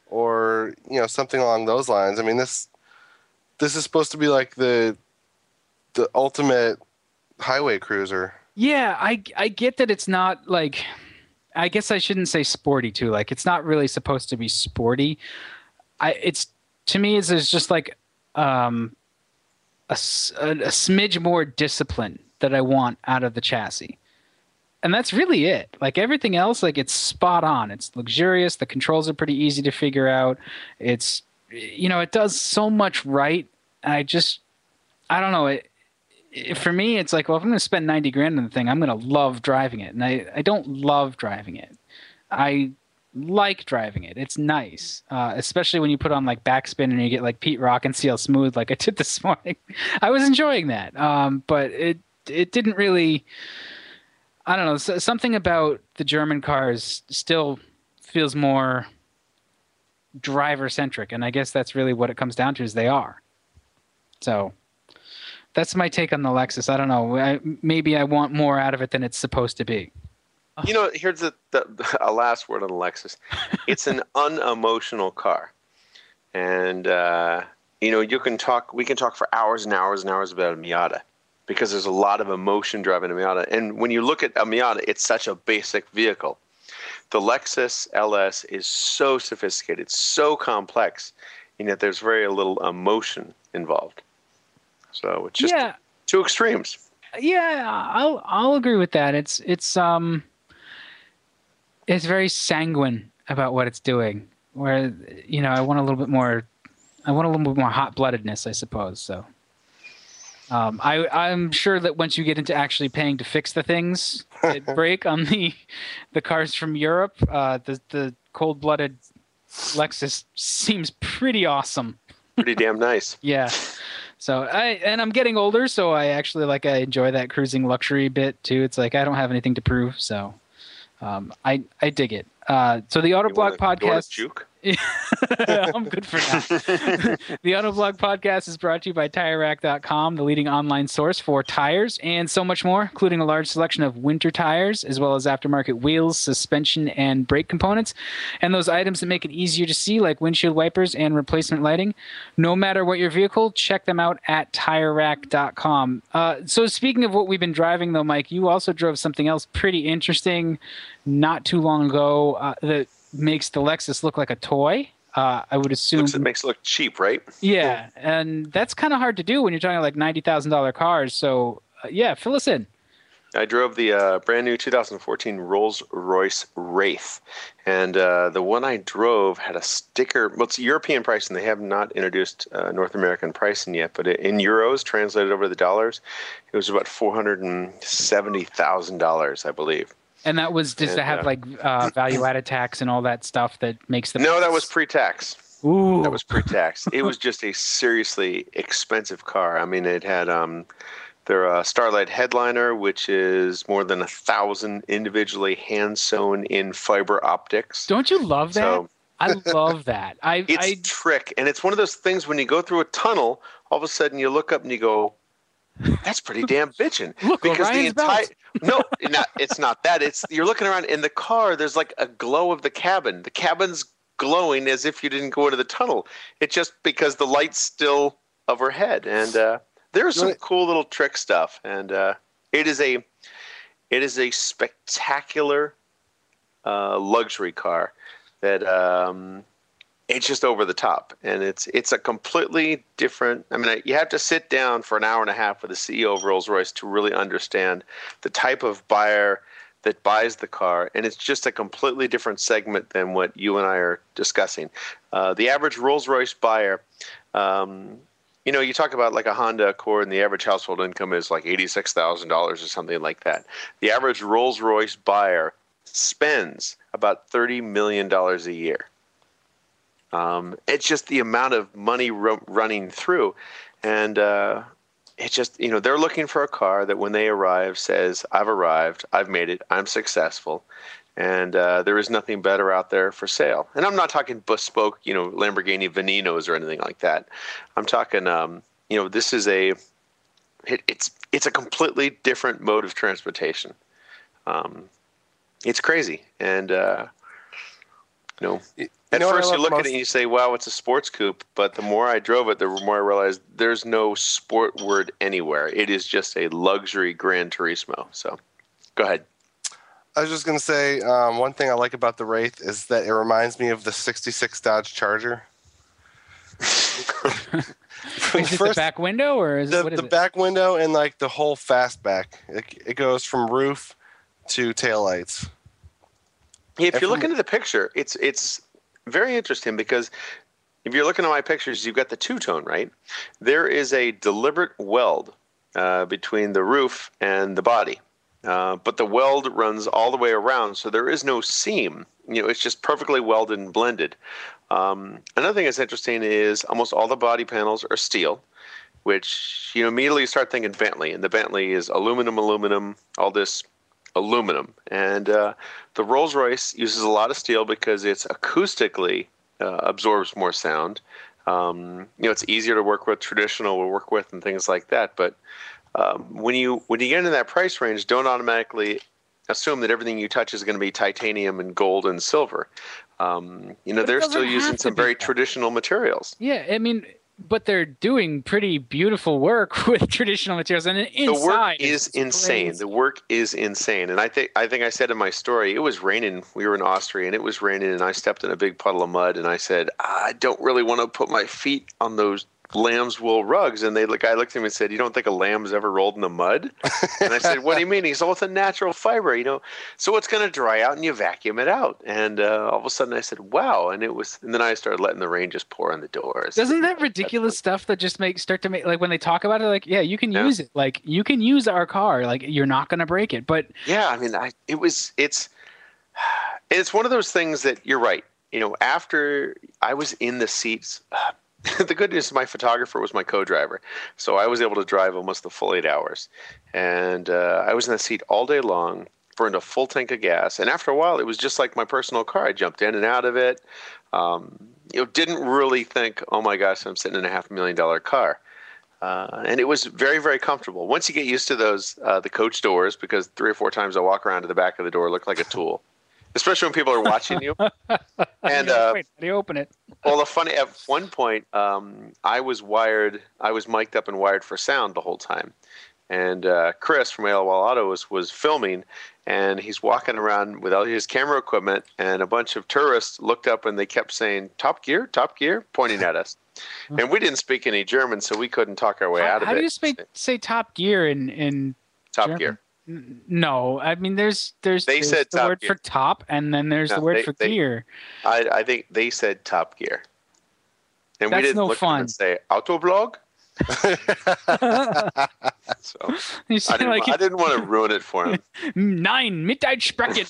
S2: or you know something along those lines. I mean this this is supposed to be like the the ultimate highway cruiser.
S1: Yeah, I I get that it's not like, I guess I shouldn't say sporty too. Like it's not really supposed to be sporty. I it's to me it's, it's just like um a, a, a smidge more discipline that I want out of the chassis. And that's really it. Like everything else, like it's spot on. It's luxurious. The controls are pretty easy to figure out. It's, you know, it does so much right. I just, I don't know. It, it, for me, it's like, well, if I'm going to spend ninety grand on the thing, I'm going to love driving it. And I, I don't love driving it. I like driving it. It's nice, uh, especially when you put on like backspin and you get like Pete Rock and see how smooth like I did this morning. I was enjoying that. Um, but it, it didn't really, I don't know, something about the German cars still feels more driver-centric, and I guess that's really what it comes down to is they are. So that's my take on the Lexus. I don't know. I, maybe I want more out of it than it's supposed to be.
S3: You know, here's the, the, a last word on the Lexus. It's an unemotional car. And, uh, you know, you can talk, we can talk for hours and hours and hours about a Miata, because there's a lot of emotion driving a Miata. And when you look at a Miata, it's such a basic vehicle. The Lexus L S is so sophisticated, so complex, and yet there's very little emotion involved. So it's just
S1: yeah.
S3: two extremes.
S1: Yeah, I'll I'll agree with that. It's it's um it's very sanguine about what it's doing. Where you know I want a little bit more, I want a little bit more hot-bloodedness, I suppose. So. Um, I, I'm sure that once you get into actually paying to fix the things that break on the the cars from Europe, uh, the the cold-blooded Lexus seems pretty awesome.
S3: Pretty damn nice.
S1: Yeah. So I and I'm getting older, so I actually like I enjoy that cruising luxury bit too. It's like I don't have anything to prove, so um, I I dig it. Uh, so the Autoblog podcast.
S3: Juke?
S1: I'm good for that. The Autoblog podcast is brought to you by Tire Rack dot com, the leading online source for tires and so much more, including a large selection of winter tires, as well as aftermarket wheels, suspension, and brake components, and those items that make it easier to see, like windshield wipers and replacement lighting. No matter what your vehicle, check them out at Tire Rack dot com. Uh, so speaking of what we've been driving, though, Mike, you also drove something else pretty interesting not too long ago uh, that makes the Lexus look like a toy. Uh, I would assume
S3: Looks, it makes it look cheap, right?
S1: Yeah, and that's kind of hard to do when you're talking like ninety thousand dollar cars. So uh, yeah, fill us in.
S3: I drove the uh, brand new two thousand fourteen Rolls-Royce Wraith, and uh, the one I drove had a sticker. Well, it's European pricing. They have not introduced uh, North American pricing yet, but in euros, translated over to the dollars, it was about four hundred and seventy thousand dollars, I believe.
S1: And that was does
S3: And,
S1: it have
S3: uh,
S1: like uh, value-added tax and all that stuff that makes the
S3: No, that was pre-tax.
S1: Ooh.
S3: That was pre-tax. It was just a seriously expensive car. I mean, it had um, their uh, Starlight headliner, which is more than a thousand individually hand-sewn in fiber optics.
S1: Don't you love that?
S3: So,
S1: I love that. I
S3: it's
S1: I
S3: trick, and it's one of those things when you go through a tunnel, all of a sudden you look up and you go, "That's pretty damn bitchin'."
S1: Look,
S3: because the
S1: Orion's
S3: entire
S1: belt.
S3: no, not, it's not that. It's you're looking around in the car. There's like a glow of the cabin. The cabin's glowing as if you didn't go into the tunnel. It's just because the light's still overhead, and uh, there's some cool little trick stuff. And uh, it is a it is a spectacular uh, luxury car that. Um, It's just over the top, and it's it's a completely different. I mean, you have to sit down for an hour and a half with the C E O of Rolls-Royce to really understand the type of buyer that buys the car, and it's just a completely different segment than what you and I are discussing. Uh, the average Rolls-Royce buyer, um, you know, you talk about like a Honda Accord, and the average household income is like eighty-six thousand dollars or something like that. The average Rolls-Royce buyer spends about thirty million dollars a year. Um, it's just the amount of money ro- running through. And uh, it just, you know, they're looking for a car that when they arrive says, I've arrived, I've made it, I'm successful. And uh, there is nothing better out there for sale. And I'm not talking bespoke, you know, Lamborghini Veninos or anything like that. I'm talking, um, you know, this is a, it, it's it's a completely different mode of transportation. Um, it's crazy. And, uh, you know,
S2: You
S3: at
S2: know what I
S3: first you
S2: love
S3: look at
S2: most-
S3: it and you say, wow, it's a sports coupe. But the more I drove it, the more I realized there's no sport word anywhere. It is just a luxury Gran Turismo. So go ahead.
S2: I was just gonna say um, one thing I like about the Wraith is that it reminds me of the sixty-six Dodge Charger.
S1: Is it the back window or is
S2: the,
S1: it what is
S2: the
S1: it?
S2: back window and like the whole fastback? It, it goes from roof to taillights.
S3: If
S2: And
S3: you
S2: from-
S3: look into the picture, it's it's very interesting because if you're looking at my pictures, you've got the two-tone, right? There is a deliberate weld uh, between the roof and the body. Uh, but the weld runs all the way around, so there is no seam. You know, it's just perfectly welded and blended. Um, another thing that's interesting is almost all the body panels are steel, which, you know, immediately you start thinking Bentley, and the Bentley is aluminum, aluminum, all this aluminum. And uh, the Rolls-Royce uses a lot of steel because it's acoustically uh, absorbs more sound. Um, you know, it's easier to work with, traditional to work with, and things like that. But um, when you when you get into that price range, don't automatically assume that everything you touch is going to be titanium and gold and silver. Um, you know,
S1: But it
S3: they're
S1: doesn't
S3: still
S1: have
S3: using
S1: to
S3: some
S1: be
S3: very
S1: that.
S3: traditional materials.
S1: Yeah, I mean, but they're doing pretty beautiful work with traditional materials, and
S3: The
S1: inside
S3: work is
S1: it's
S3: insane.
S1: crazy.
S3: The work is insane. And I think I think I said in my story, it was raining. We were in Austria, and it was raining, and I stepped in a big puddle of mud, and I said, I don't really want to put my feet on those lamb's wool rugs. And they, the guy looked at me and said, you don't think a lamb's ever rolled in the mud? And I said, what do you mean? He said, well, it's a natural fiber, you know, so it's going to dry out and you vacuum it out. And uh, all of a sudden I said, wow. And it was, and then I started letting the rain just pour on the doors.
S1: Doesn't that ridiculous stuff that just make start to make like when they talk about it, like, yeah, you can
S3: Yeah.
S1: use it, like you can use our car, like you're not gonna break it, but
S3: Yeah, I mean, I it was it's it's one of those things that you're right. You know, after I was in the seats, the good news is my photographer was my co-driver, so I was able to drive almost the full eight hours, and uh, I was in the seat all day long, burned a full tank of gas, and after a while, it was just like my personal car. I jumped in and out of it. Um, you know, didn't really think, oh my gosh, I'm sitting in a half a million dollar car. Uh, and it was very, very comfortable. Once you get used to those, uh, the coach doors, because three or four times I walk around to the back of the door, look like a tool, especially when people are watching you. And
S1: Yeah,
S3: uh,
S1: wait, how do you open it?
S3: well, the funny at one point, um, I was wired, I was mic'd up and wired for sound the whole time. And uh, Chris from A L Wall Auto was, was filming, and he's walking around with all his camera equipment, and a bunch of tourists looked up and they kept saying, "Top gear, top gear," pointing at us. And we didn't speak any German, so we couldn't talk our way
S1: How,
S3: out of
S1: how
S3: it.
S1: do you say, say top gear in in
S3: Top
S1: German?
S3: gear.
S1: N- No, I mean there's there's,
S3: They
S1: there's
S3: said
S1: the
S3: top
S1: word
S3: gear.
S1: for top, and then there's
S3: No,
S1: the word
S3: they-
S1: for
S3: they-
S1: gear.
S3: I, I think they said Top Gear. And we
S1: That's
S3: didn't
S1: no
S3: look at them
S1: fun.
S3: and say, Autoblog? So
S1: You
S3: I
S1: sound
S3: didn't,
S1: like
S3: I didn't want to ruin it for him.
S1: nine Mitteid sprechen.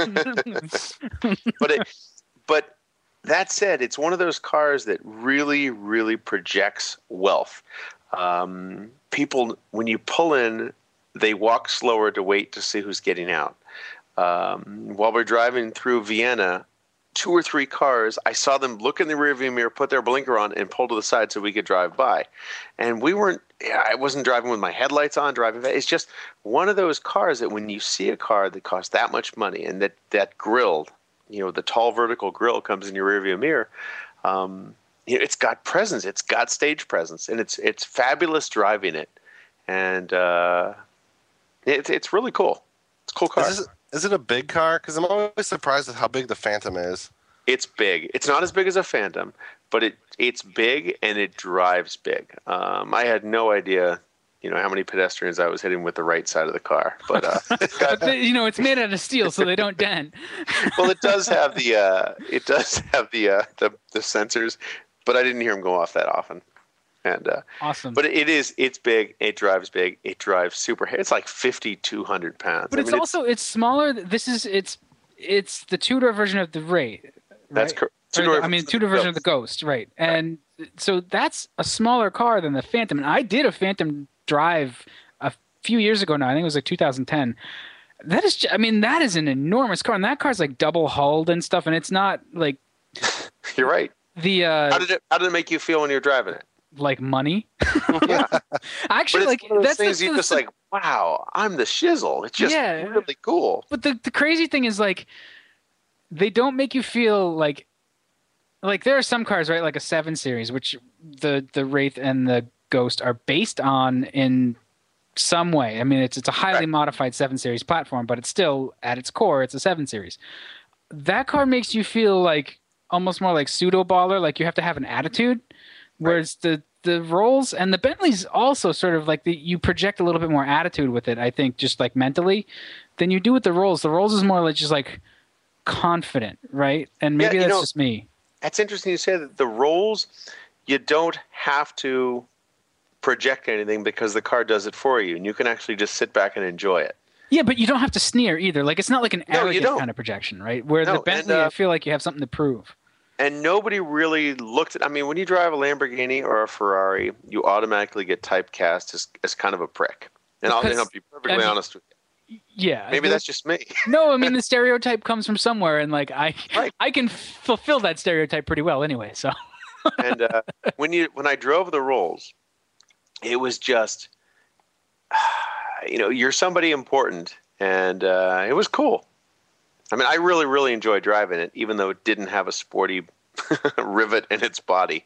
S3: But it, but that said, it's one of those cars that really, really projects wealth. Um, people, when you pull in, they walk slower to wait to see who's getting out. Um, while we're driving through Vienna, two or three cars, I saw them look in the rearview mirror, put their blinker on, and pull to the side so we could drive by. And we weren't, I wasn't driving with my headlights on, driving. It's just one of those cars that when you see a car that costs that much money and that, that grill, you know, the tall vertical grill comes in your rearview mirror, um, you know, it's got presence, it's got stage presence, and it's it's fabulous driving it. And uh, it, it's really cool. It's a cool car.
S2: Is, this, is it a big car? Because I'm always surprised at how big the Phantom is.
S3: It's big. It's not as big as a Phantom, but it it's big and it drives big. Um, I had no idea, you know, how many pedestrians I was hitting with the right side of the car. But uh, it's got,
S1: But the- you know, it's made out of steel, so they don't dent.
S3: well, it does have the uh, it does have the, uh, the the sensors, but I didn't hear them go off that often. And uh,
S1: Awesome.
S3: but it is it's big. It drives big. It drives super. It's like fifty-two hundred pounds.
S1: But
S3: I
S1: it's
S3: mean,
S1: also it's smaller. This is it's it's the two-door version of the Wraith.
S3: that's
S1: right?
S3: correct.
S1: Or the- I mean, two-door version of the Ghost, right? And so that's a smaller car than the Phantom. And I did a Phantom drive a few years ago now. I think it was like two thousand ten. That is, I mean, that is an enormous car, and that car's like double hulled and stuff, and it's not like.
S3: You're right.
S1: The uh,
S3: how did it how did it make you feel when you're driving it?
S1: Like money.
S3: Yeah.
S1: Actually, like
S3: one of those
S1: that's
S3: things
S1: the,
S3: you
S1: the,
S3: just
S1: the,
S3: like, wow, I'm the shizzle. It's just
S1: Yeah.
S3: really cool.
S1: But the the crazy thing is like, they don't make you feel like, like there are some cars, right, like a seven series, which the the Wraith and the Ghost are based on in some way. I mean, it's it's a highly
S3: Right.
S1: modified seven series platform, but it's still at its core, it's a seven series. That car makes you feel like almost more like pseudo baller, like you have to have an attitude. Whereas the the Rolls and the Bentleys also sort of like the, you project a little bit more attitude with it, I think, just like mentally, than you do with the Rolls. The Rolls is more like just like confident, right? And maybe
S3: Yeah, you
S1: that's
S3: know-
S1: just me.
S3: That's interesting you say that. The Rolls, you don't have to project anything because the car does it for you, and you can actually just sit back and enjoy it.
S1: Yeah, but you don't have to sneer either. Like it's not like an
S3: No, you
S1: arrogant
S3: don't.
S1: kind of projection, right? Where
S3: No,
S1: the
S3: and,
S1: Bentley,
S3: uh,
S1: I feel like you have something to prove.
S3: And nobody really looked at. I mean, when you drive a Lamborghini or a Ferrari, you automatically get typecast as, as kind of a prick. And I'll,
S1: Because,
S3: I'll be perfectly
S1: I mean,
S3: honest with you.
S1: Yeah.
S3: Maybe
S1: the-
S3: that's just me.
S1: No, I mean the stereotype comes from somewhere, and like I,
S3: Right.
S1: I can fulfill that stereotype pretty well anyway. So
S3: And uh, when you when I drove the Rolls, it was just, you know, you're somebody important, and uh, it was cool. I mean, I really, really enjoyed driving it, even though it didn't have a sporty rivet in its body.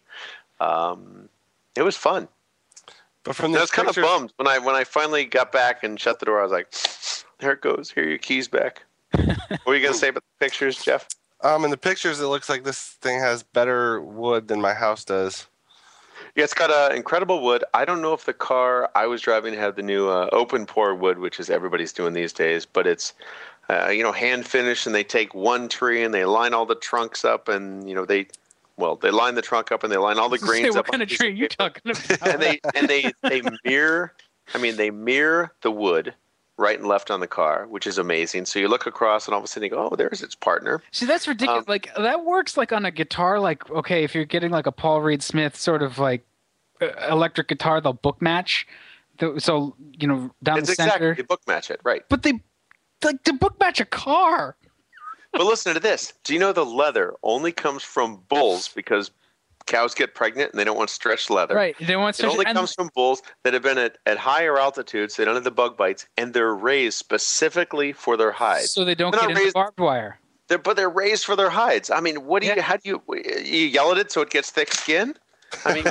S3: Um, it was fun.
S2: But from
S3: And I
S2: the
S3: was kind of
S2: pictures,
S3: bummed when I when I finally got back and shut the door. I was like, "There it goes. Here are your keys back." What were you gonna say about the pictures, Jeff?
S2: um, in the pictures, it looks like this thing has better wood than my house does.
S3: Yeah, it's got uh, incredible wood. I don't know if the car I was driving had the new uh, open pore wood, which is everybody's doing these days, but it's uh, you know hand finished, and they take one tree and they line all the trunks up, and you know they well they line the trunk up and they line all the
S1: Say,
S3: grains
S1: what
S3: up.
S1: kind
S3: on
S1: of
S3: a piece
S1: tree are you
S3: paper.
S1: talking about?
S3: and they and they they mirror. I mean, they mirror the wood right and left on the car, which is amazing. So you look across, and all of a sudden you go, "Oh, there's its partner."
S1: See, that's ridiculous.
S3: Um,
S1: like that works like on a guitar. Like okay, if you're getting like a Paul Reed Smith sort of like uh, electric guitar, they'll book match. The- So you know down
S3: It's
S1: the
S3: exactly
S1: center.
S3: they book match it, right?
S1: But they like to book match a car.
S3: But listen to this. Do you know the leather only comes from bulls because cows get pregnant and they don't want stretched leather?
S1: Right. They want
S3: It
S1: to.
S3: only
S1: and-
S3: comes from bulls that have been at, at higher altitudes. They don't have the bug bites, and they're raised specifically for their hides.
S1: so they don't
S3: They're
S1: get
S3: not
S1: into
S3: raised-
S1: barbed wire.
S3: They're, but they're raised for their hides. I mean, what do you?
S1: Yeah.
S3: How do you? You yell at it so it gets thick skin? I mean,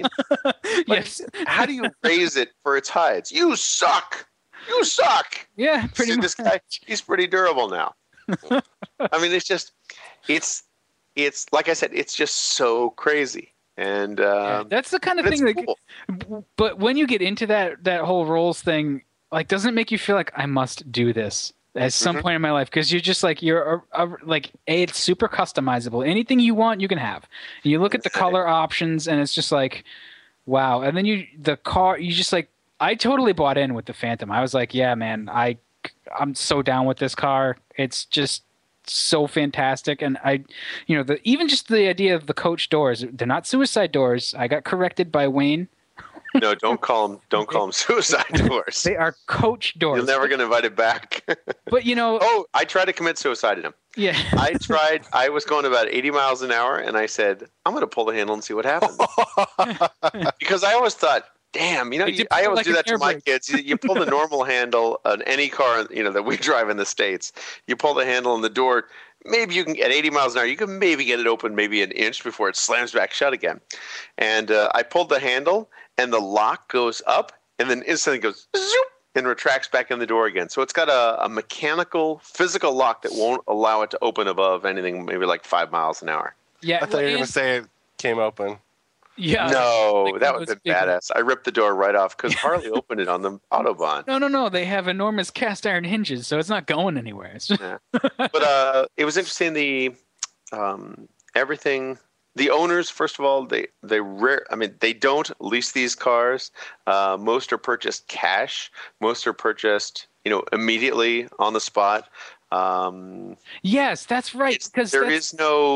S1: Yes.
S3: how do you raise it for its hides? You suck. You suck.
S1: Yeah. Pretty
S3: See,
S1: much.
S3: this guy, he's pretty durable now. I mean, it's just, it's, it's like I said, it's just so crazy, and
S1: Yeah,
S3: um,
S1: that's the kind of
S3: but it's
S1: thing that.
S3: cool.
S1: But when you get into that that whole roles thing, like, doesn't it make you feel like I must do this at some
S3: Mhm.
S1: point in my life? Because you're just like you're a, a, like a, it's super customizable. Anything you want, you can have. And you look at the
S3: Right.
S1: color options, and it's just like, wow. And then you the car, you just like I totally bought in with the Phantom. I was like, yeah, man, I I'm so down with this car. It's just so fantastic. And I, you know, the even just the idea of the coach doors, they're not suicide doors. I got corrected by Wayne.
S3: No, don't call them. Don't call them suicide doors.
S1: They are coach doors.
S3: You're never going to invite it back.
S1: But you know,
S3: Oh, I tried to commit suicide in them.
S1: yeah.
S3: I tried. I was going about eighty miles an hour, and I said, "I'm going to pull the handle and see what happens." Because I always thought, "Damn, you know,"
S1: They
S3: you,
S1: did
S3: I
S1: pull
S3: always
S1: like
S3: do
S1: an
S3: that to
S1: air
S3: my
S1: brake.
S3: kids. You, you pull the normal handle on any car, you know, that we drive in the States. You pull the handle and the door. Maybe you can get eighty miles an hour. You can maybe get it open maybe an inch before it slams back shut again. And uh, I pulled the handle, and the lock goes up, and then instantly goes zoop and retracts back in the door again. So it's got a, a mechanical, physical lock that won't allow it to open above anything maybe like five miles an hour.
S1: Yeah.
S2: I thought you were
S1: and-
S2: going to say it came open.
S1: yeah.
S3: no,
S1: like
S3: that
S1: one
S3: would
S1: of
S3: have been
S1: those big-
S3: badass. I ripped the door right off because Harley opened it on the Autobahn.
S1: No, no, no. They have enormous cast iron hinges, so it's not going anywhere. It's just,
S3: But uh, it was interesting. The um, everything. The owners, first of all, they they rare. I mean, they don't lease these cars. Uh, most are purchased cash. Most are purchased, you know, immediately on the spot. Um,
S1: yes, that's right.
S3: it's-
S1: Because
S3: there is no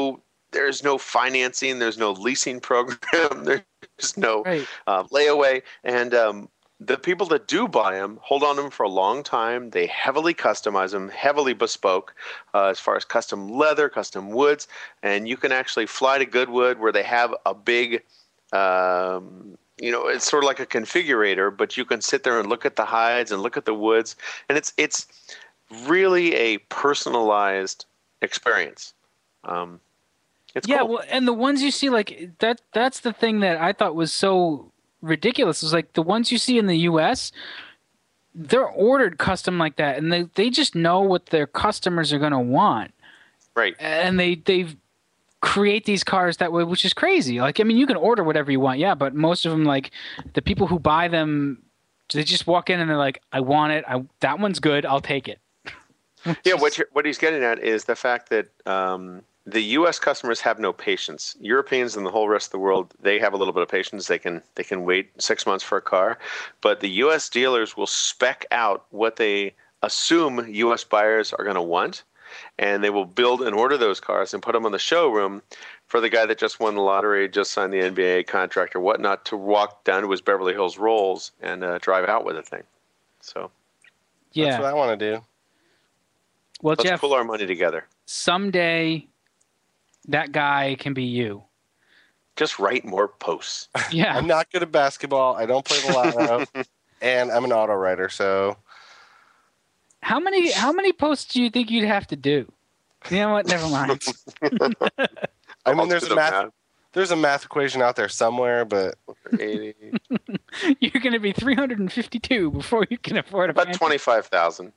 S3: there's no financing, there's no leasing program, there's no
S1: Right.
S3: uh, layaway, and um, the people that do buy them hold on to them for a long time. They heavily customize them, heavily bespoke, uh, as far as custom leather, custom woods, and you can actually fly to Goodwood where they have a big, um, you know, it's sort of like a configurator, but you can sit there and look at the hides and look at the woods, and it's it's really a personalized experience. Um, it's
S1: Yeah,
S3: cool.
S1: well, and the ones you see, like that that's the thing that I thought was so ridiculous. Is like the ones you see in the U S, they're ordered custom like that, and they they just know what their customers are going to want.
S3: Right.
S1: And they they create these cars that way, which is crazy. Like, I mean, you can order whatever you want, yeah, but most of them, like the people who buy them, they just walk in and they're like, I want it. I that one's good. I'll take it.
S3: Yeah, what you're, what he's getting at is the fact that um, the U S customers have no patience. Europeans and the whole rest of the world, they have a little bit of patience. They can they can wait six months for a car, but the U S dealers will spec out what they assume U S buyers are going to want, and they will build and order those cars and put them on the showroom for the guy that just won the lottery, just signed the N B A contract or whatnot, to walk down to his Beverly Hills Rolls and uh, drive out with the thing. So
S1: Yeah.
S2: That's what I want to do.
S1: Well,
S3: let's
S1: Jeff,
S3: pull our money together.
S1: someday that guy can be you.
S3: Just write more posts.
S1: Yeah.
S2: I'm not good at basketball. I don't play the lotto, and I'm an auto writer. So
S1: How many how many posts do you think you'd have to do? You know what? Never mind.
S2: I mean,
S3: I'll
S2: there's
S3: do
S2: a
S3: the
S2: math there's a math equation out there somewhere, but
S3: eighty
S1: You're going to be three hundred fifty-two before you can afford a
S3: about
S1: fancy-
S3: twenty-five thousand.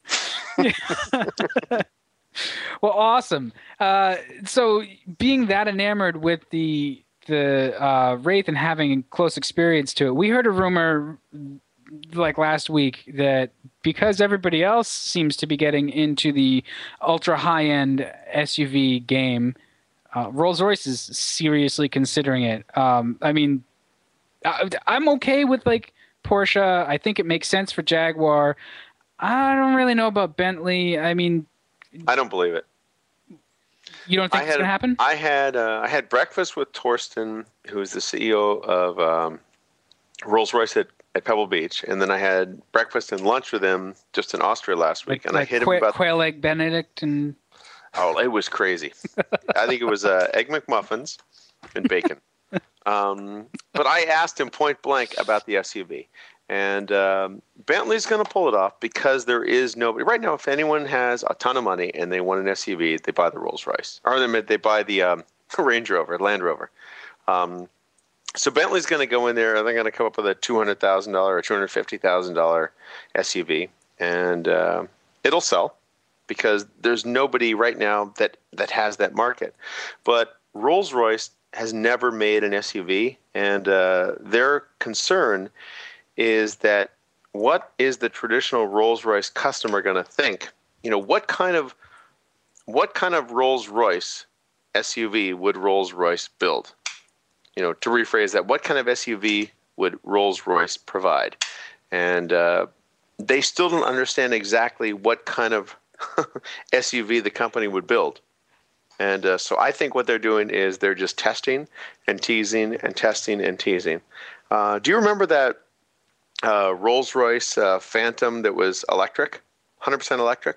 S1: Well, awesome. Uh, so, being that enamored with the the uh, Wraith and having close experience to it, we heard a rumor like last week that because everybody else seems to be getting into the ultra high end S U V game, uh, Rolls-Royce is seriously considering it. Um, I mean, I, I'm okay with like Porsche. I think it makes sense for Jaguar. I don't really know about Bentley. I mean,
S3: I don't believe it.
S1: you don't think
S3: I
S1: it's
S3: had
S1: going to happen?
S3: I had uh, I had breakfast with Torsten, who's the C E O of um, Rolls-Royce at, at Pebble Beach, and then I had breakfast and lunch with him just in Austria last week,
S1: Like,
S3: and
S1: like
S3: I hit
S1: quail,
S3: him about
S1: quail egg Benedict and
S3: oh, it was crazy. I think it was uh, egg McMuffins and bacon. Um, but I asked him point blank about the S U V. And um, Bentley's going to pull it off because there is nobody right now. If anyone has a ton of money and they want an S U V, they buy the Rolls-Royce, or they they buy the um, Range Rover, Land Rover. Um, so Bentley's going to go in there and they're going to come up with a two hundred thousand dollars or two hundred fifty thousand dollars S U V, and uh, it'll sell because there's nobody right now that that has that market. But Rolls-Royce has never made an S U V, and uh, their concern is that what is the traditional Rolls-Royce customer going to think? You know, what kind of what kind of Rolls-Royce S U V would Rolls-Royce build? You know, to rephrase that, what kind of S U V would Rolls-Royce provide? And uh, they still don't understand exactly what kind of S U V the company would build. And uh, so I think what they're doing is they're just testing and teasing and testing and teasing. Uh, do you remember that Uh, Rolls-Royce uh, Phantom that was electric, one hundred percent electric?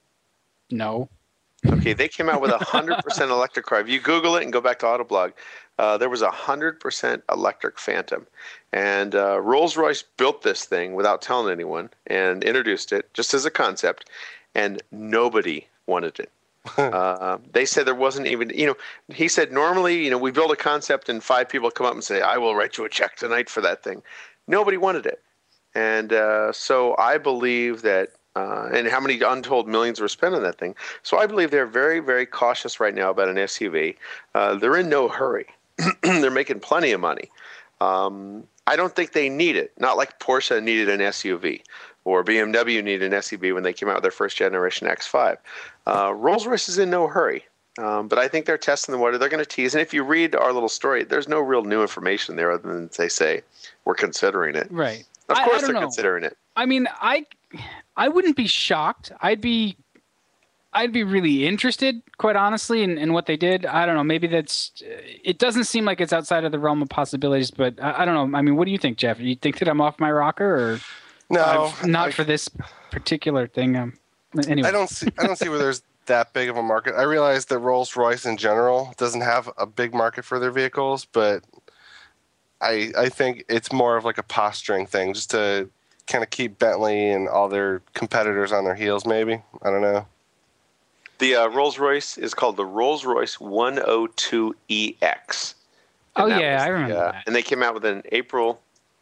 S1: no.
S3: Okay, they came out with a one hundred percent electric car. If you Google it and go back to Autoblog, uh, there was a one hundred percent electric Phantom. And uh, Rolls-Royce built this thing without telling anyone and introduced it just as a concept, and nobody wanted it. uh, they said there wasn't even, you know, he said normally, you know, we build a concept and five people come up and say, I will write you a check tonight for that thing. Nobody wanted it. And uh, so I believe that, uh, and how many untold millions were spent on that thing. So I believe they're very, very cautious right now about an S U V. Uh, they're in no hurry. They're making plenty of money. Um, I don't think they need it. Not like Porsche needed an S U V or B M W needed an S U V when they came out with their first generation X five. Uh, Rolls-Royce is in no hurry. Um, but I think they're testing the water. They're going to tease. And if you read our little story, there's no real new information there other than they say we're considering it.
S1: Right.
S3: Of
S1: I- I
S3: course
S1: don't
S3: they're
S1: know.
S3: considering it.
S1: I mean, I I wouldn't be shocked. I'd be I'd be really interested, quite honestly, in, in what they did. I don't know. Maybe that's. It doesn't seem like it's outside of the realm of possibilities, but I, I don't know. I mean, what do you think, Jeff? Do you think that I'm off my rocker, or
S2: No,
S1: I've, not
S2: I,
S1: for this particular thing? Um, anyway,
S2: I don't see. I don't see where there's that big of a market. I realize that Rolls-Royce in general doesn't have a big market for their vehicles, but I I think it's more of like a posturing thing, just to kind of keep Bentley and all their competitors on their heels. Maybe, I don't know.
S3: The uh, Rolls-Royce is called the Rolls-Royce one oh two E X.
S1: Oh, yeah, I remember
S3: uh,
S1: that.
S3: And they came out with an April.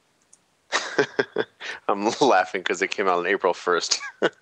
S3: I'm laughing because it came out on April first. but,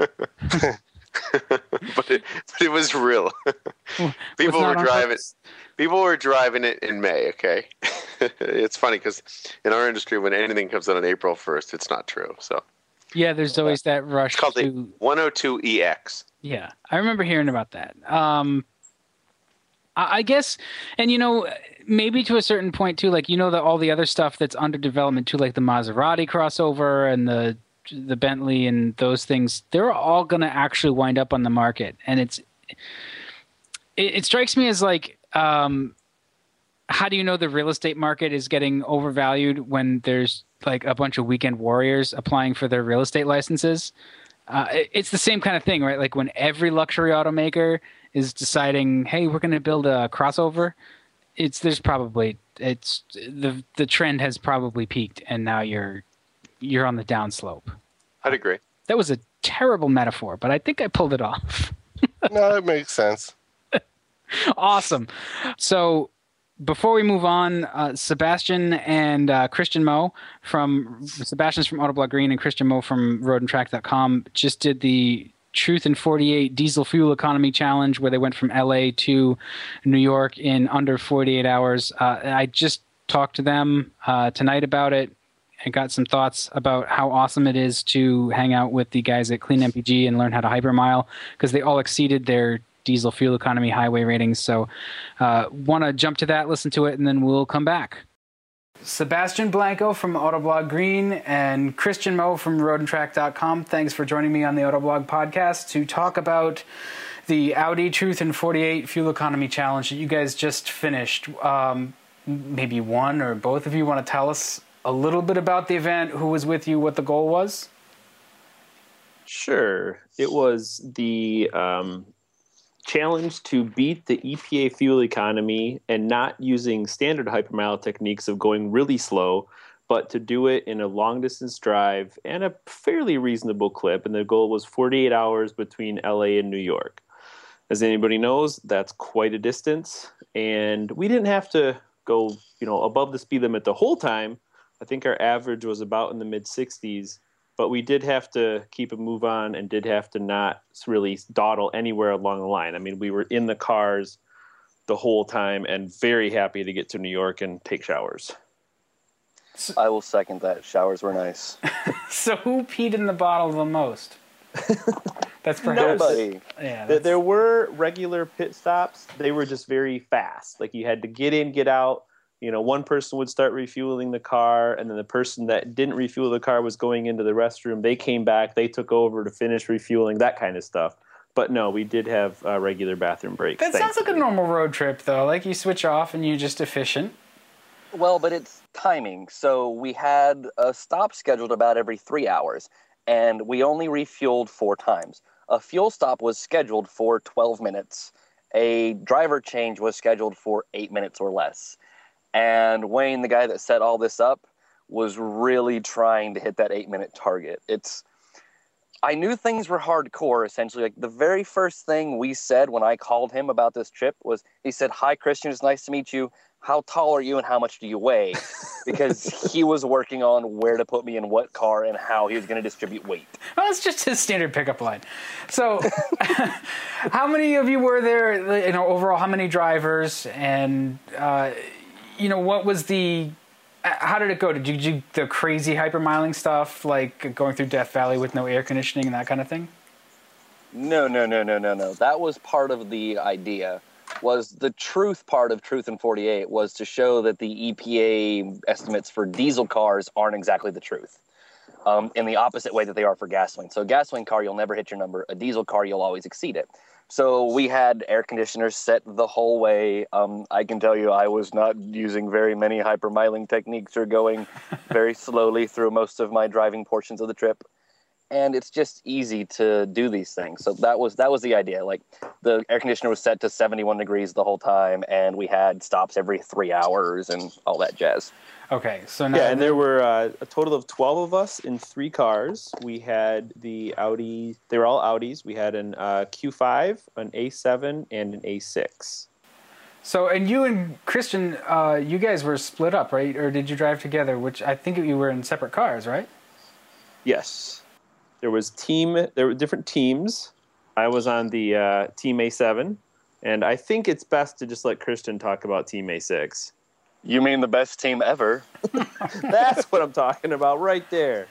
S3: it, but it was real. people were driving. People were driving it in May. Okay, it's funny because in our industry, when anything comes out on April first, it's not true. So
S1: yeah, there's always that rush.
S3: It's called
S1: to...
S3: the one oh two E X.
S1: Yeah, I remember hearing about that. Um, I, I guess, and you know, maybe to a certain point too. Like you know, that all the other stuff that's under development too, like the Maserati crossover and the the Bentley and those things, they're all going to actually wind up on the market. And it's it, it strikes me as like, um, how do you know the real estate market is getting overvalued when there's like a bunch of weekend warriors applying for their real estate licenses? Uh, it, it's the same kind of thing, right? Like when every luxury automaker is deciding, hey, we're going to build a crossover. It's there's probably it's the the trend has probably peaked, and now you're you're on the downslope.
S3: I'd agree.
S1: That was a terrible metaphor, but I think I pulled it off.
S2: No, it makes sense.
S1: Awesome. So before we move on, uh, Sebastian and uh, Christian Moe from Sebastian's from Autoblog Green and Christian Moe from road and track dot com just did the Truth in forty-eight Diesel Fuel Economy Challenge, where they went from L A to New York in under forty-eight hours. Uh, I just talked to them uh, tonight about it and got some thoughts about how awesome it is to hang out with the guys at Clean M P G and learn how to hypermile, because they all exceeded their diesel fuel economy highway ratings. So uh, want to jump to that, listen to it, and then we'll come back. Sebastian Blanco from Autoblog Green and Christian Moe from road and track dot com. Thanks for joining me on the Autoblog podcast to talk about the Audi Truth in forty-eight Fuel Economy Challenge that you guys just finished. Um, maybe one or both of you want to tell us a little bit about the event, who was with you, what the goal was?
S4: Sure. It was the um, challenge to beat the E P A fuel economy and not using standard hypermile techniques of going really slow, but to do it in a long distance drive and a fairly reasonable clip. And the goal was forty-eight hours between L A and New York. As anybody knows, that's quite a distance. And we didn't have to go, you know, above the speed limit the whole time. I think our average was about in the mid sixties. But we did have to keep a move on and did have to not really dawdle anywhere along the line. I mean, we were in the cars the whole time and very happy to get to New York and take showers.
S5: I will second that. Showers were nice.
S1: So who peed in the bottle the most? That's perhaps...
S5: Nobody.
S1: Yeah,
S4: that's... There were regular pit stops. They were just very fast. Like you had to get in, get out. You know, one person would start refueling the car, and then the person that didn't refuel the car was going into the restroom. They came back, they took over to finish refueling, that kind of stuff. But no, we did have uh, regular bathroom breaks.
S1: That sounds like a normal road trip, though. Like you switch off and you're just efficient.
S5: Well, but it's timing. So we had a stop scheduled about every three hours, and we only refueled four times. A fuel stop was scheduled for twelve minutes. A driver change was scheduled for eight minutes or less. And Wayne, the guy that set all this up, was really trying to hit that eight-minute target. It's, I knew things were hardcore, essentially. Like the very first thing we said when I called him about this trip was, he said, "Hi, Christian, it's nice to meet you. How tall are you and how much do you weigh?" Because he was working on where to put me in what car and how he was going to distribute weight.
S1: Well, it's just his standard pickup line. So how many of you were there, you know, overall, how many drivers, and... Uh, you know, what was the, how did it go? Did you do the crazy hypermiling stuff, like going through Death Valley with no air conditioning and that kind of thing?
S5: No, no, no, no, no, no. That was part of the idea. Was the truth part of Truth in forty-eight was to show that the E P A estimates for diesel cars aren't exactly the truth. um, in the opposite way that they are for gasoline. So a gasoline car, you'll never hit your number. A diesel car, you'll always exceed it. So we had air conditioners set the whole way. Um, I can tell you I was not using very many hypermiling techniques or going very slowly through most of my driving portions of the trip. And it's just easy to do these things. So that was that was the idea. Like the air conditioner was set to seventy-one degrees the whole time, and we had stops every three hours and all that jazz.
S1: Okay, so now
S4: yeah, and there were uh, a total of twelve of us in three cars. We had the Audi; they were all Audis. We had an uh, Q five, an A seven, and an A six.
S1: So, and you and Christian, uh, you guys were split up, right? Or did you drive together? Which I think you were in separate cars, right?
S4: Yes. There was team. There were different teams. I was on the uh, Team A seven, and I think it's best to just let Christian talk about Team A six.
S5: You mean the best team ever?
S4: That's what I'm talking about right there.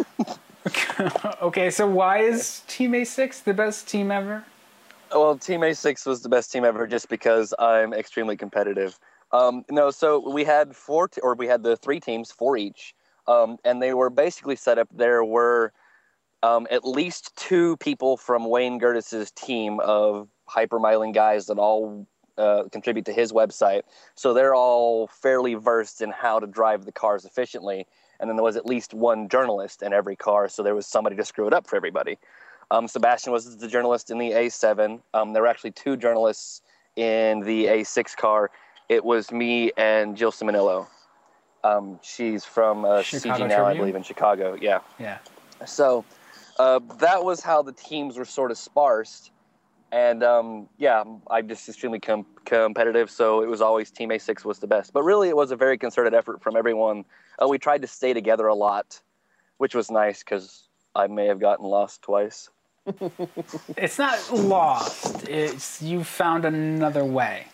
S1: Okay, so why is Team A six the best team ever?
S5: Well, Team A six was the best team ever just because I'm extremely competitive. Um, no, so we had four, t- or we had the three teams, four each, um, and they were basically set up. There were Um, at least two people from Wayne Gertis's team of hypermiling guys that all uh, contribute to his website. So they're all fairly versed in how to drive the cars efficiently. And then there was at least one journalist in every car, so there was somebody to screw it up for everybody. Um, Sebastian was the journalist in the A seven. Um, there were actually two journalists in the A six car. It was me and Jill Simonillo. Um, she's from uh, C G Now, Tribune? I believe, in Chicago. Yeah.
S1: Yeah.
S5: So... Uh, that was how the teams were sort of sparse. And, um, yeah, I'm just extremely com- competitive, so it was always Team A six was the best. But really, it was a very concerted effort from everyone. Uh, we tried to stay together a lot, which was nice because I may have gotten lost twice.
S1: It's not lost. It's you found another way.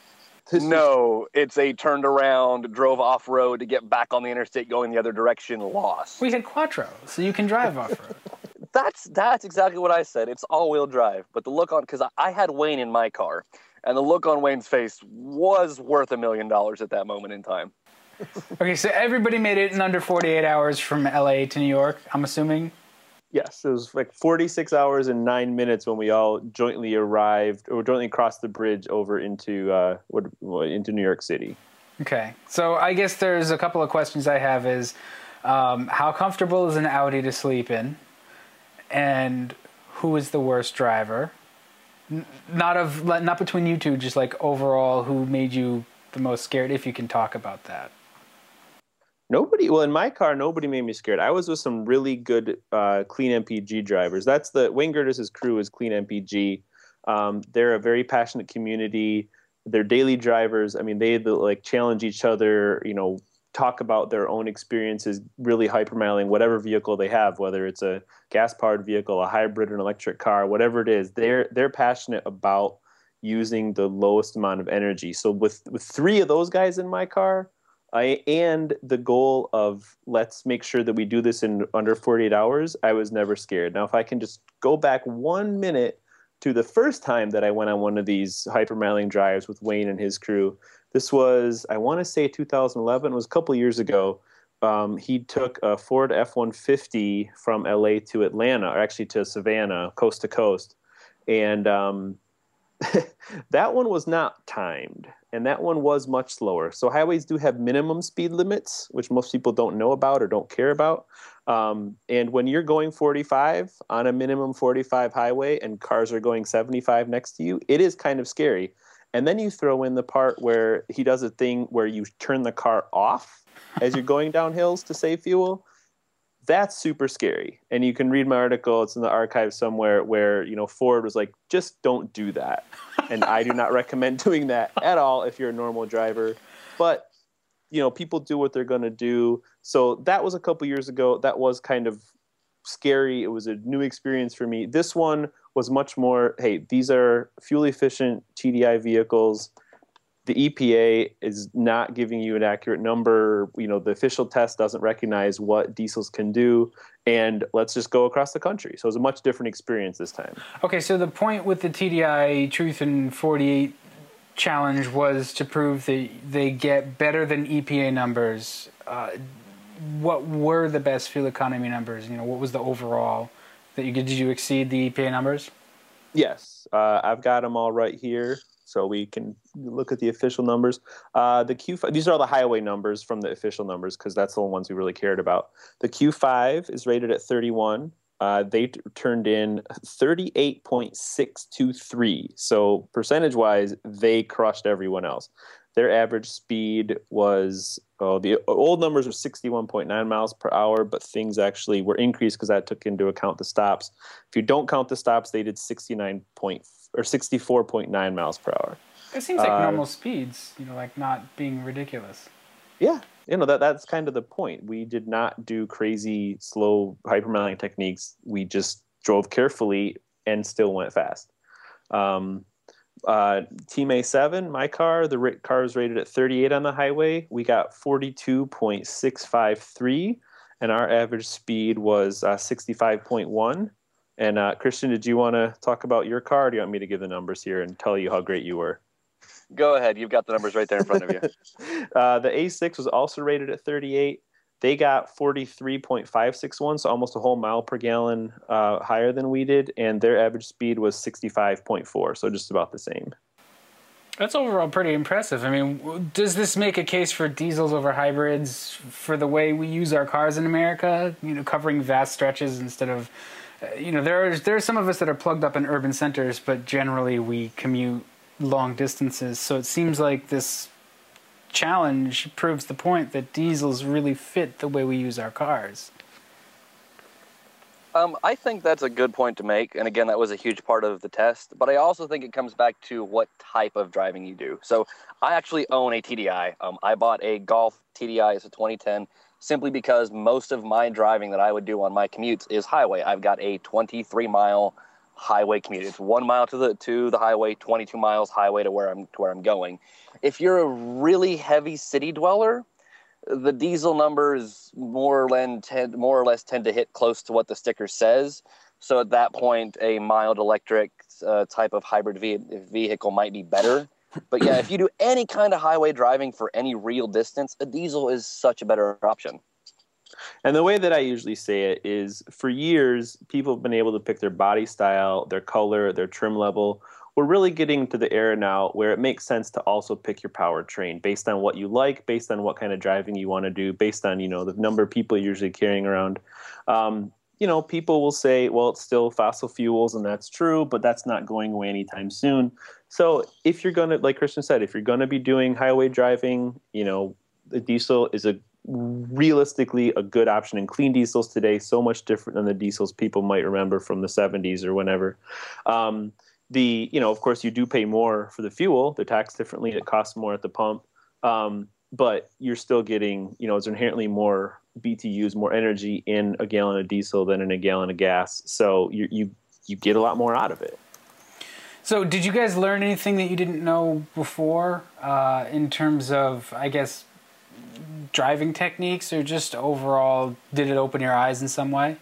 S5: No, it's a turned around, drove off-road to get back on the interstate going the other direction, lost.
S1: We had Quattro, so you can drive off-road.
S5: That's that's exactly what I said. It's all-wheel drive. But the look on, because I, I had Wayne in my car, and the look on Wayne's face was worth a million dollars at that moment in time.
S1: Okay, so everybody made it in under forty-eight hours from L A to New York, I'm assuming?
S4: Yes, it was like forty-six hours and nine minutes when we all jointly arrived, or jointly crossed the bridge over into uh, what, into New York City.
S1: Okay, so I guess there's a couple of questions I have is, um, how comfortable is an Audi to sleep in? And who is the worst driver? N- not of not between you two, just like overall, who made you the most scared, if you can talk about that.
S4: Nobody, well, in my car, nobody made me scared. I was with some really good uh, clean M P G drivers. That's the, Wayne Gertis's crew is clean M P G. Um, they're a very passionate community. They're daily drivers. I mean, they like challenge each other, you know, talk about their own experiences, really hypermiling whatever vehicle they have, whether it's a gas-powered vehicle, a hybrid, an electric car, whatever it is. They're they're passionate about using the lowest amount of energy. So with, with three of those guys in my car, I and the goal of let's make sure that we do this in under forty-eight hours, I was never scared. Now, if I can just go back one minute to the first time that I went on one of these hypermiling drives with Wayne and his crew, this was, I want to say two thousand eleven, it was a couple years ago. Um, he took a Ford F one fifty from L A to Atlanta, or actually to Savannah, coast to coast. And um, that one was not timed, and that one was much slower. So highways do have minimum speed limits, which most people don't know about or don't care about. Um, and when you're going forty-five on a minimum forty-five highway and cars are going seventy-five next to you, it is kind of scary. And then you throw in the part where he does a thing where you turn the car off as you're going down hills to save fuel. That's super scary. And you can read my article, it's in the archive somewhere, where, you know, Ford was like, just don't do that. And I do not recommend doing that at all if you're a normal driver. But, you know, people do what they're going to do. So that was a couple years ago. That was kind of scary. It was a new experience for me. This one was much more, hey, these are fuel efficient T D I vehicles. The E P A is not giving you an accurate number. You know, the official test doesn't recognize what diesels can do. And let's just go across the country. So it was a much different experience this time.
S1: Okay, so the point with the T D I Truth in forty-eight challenge was to prove that they get better than E P A numbers. Uh, what were the best fuel economy numbers? You know, what was the overall that you did you exceed the E P A numbers?
S4: Yes, uh, I've got them all right here, so we can look at the official numbers. Uh, the Q five, these are all the highway numbers from the official numbers because that's the ones we really cared about. The Q five is rated at thirty-one. Uh, they t- turned in thirty-eight point six two three. So percentage-wise, they crushed everyone else. Their average speed was, oh, the old numbers were sixty-one point nine miles per hour, but things actually were increased because that took into account the stops. If you don't count the stops, they did sixty-nine point or sixty-four point nine miles per hour.
S1: It seems like
S4: Uh,
S1: normal speeds, you know, like not being ridiculous.
S4: Yeah, you know that that's kind of the point. We did not do crazy slow hypermiling techniques. We just drove carefully and still went fast. Um, uh, Team A seven, my car, the ra- car is rated at thirty-eight on the highway. We got forty-two point six five three, and our average speed was uh, sixty-five point one. And uh, Christian, did you want to talk about your car, or do you want me to give the numbers here and tell you how great you were?
S5: Go ahead. You've got the numbers right there in front of you.
S4: uh, the A six was also rated at thirty-eight. They got forty-three point five six one, so almost a whole mile per gallon uh, higher than we did, and their average speed was sixty-five point four, so just about the same.
S1: That's overall pretty impressive. I mean, does this make a case for diesels over hybrids for the way we use our cars in America? You know, covering vast stretches instead of, uh, you know, there are there are some of us that are plugged up in urban centers, but generally we commute long distances. So it seems like this challenge proves the point that diesels really fit the way we use our cars.
S5: Um, I think that's a good point to make, and again, that was a huge part of the test, but I also think it comes back to what type of driving you do. So I actually own a T D I. Um, I bought a Golf T D I as a twenty ten simply because most of my driving that I would do on my commutes is highway. I've got a twenty-three mile highway commute. It's one mile to the to the highway, twenty-two miles highway to where I'm to where I'm going. If you're a really heavy city dweller, the diesel numbers more or less tend, more or less tend to hit close to what the sticker says. So at that point, a mild electric uh, type of hybrid ve- vehicle might be better. But yeah, if you do any kind of highway driving for any real distance, a diesel is such a better option.
S4: And the way that I usually say it is, for years, people have been able to pick their body style, their color, their trim level. We're really getting to the era now where it makes sense to also pick your powertrain based on what you like, based on what kind of driving you want to do, based on, you know, the number of people you're usually carrying around. Um, you know, people will say, well, it's still fossil fuels, and that's true, but that's not going away anytime soon. So if you're going to, like Christian said, if you're going to be doing highway driving, you know, the diesel is a realistically a good option. And clean diesels today, so much different than the diesels people might remember from the seventies or whenever. Um, The, you know, of course, you do pay more for the fuel. They're taxed differently. It costs more at the pump. Um, but you're still getting, you know, there's inherently more B T Us, more energy in a gallon of diesel than in a gallon of gas. So you you you get a lot more out of it.
S1: So did you guys learn anything that you didn't know before uh, in terms of, I guess, driving techniques, or just overall, did it open your eyes in some way?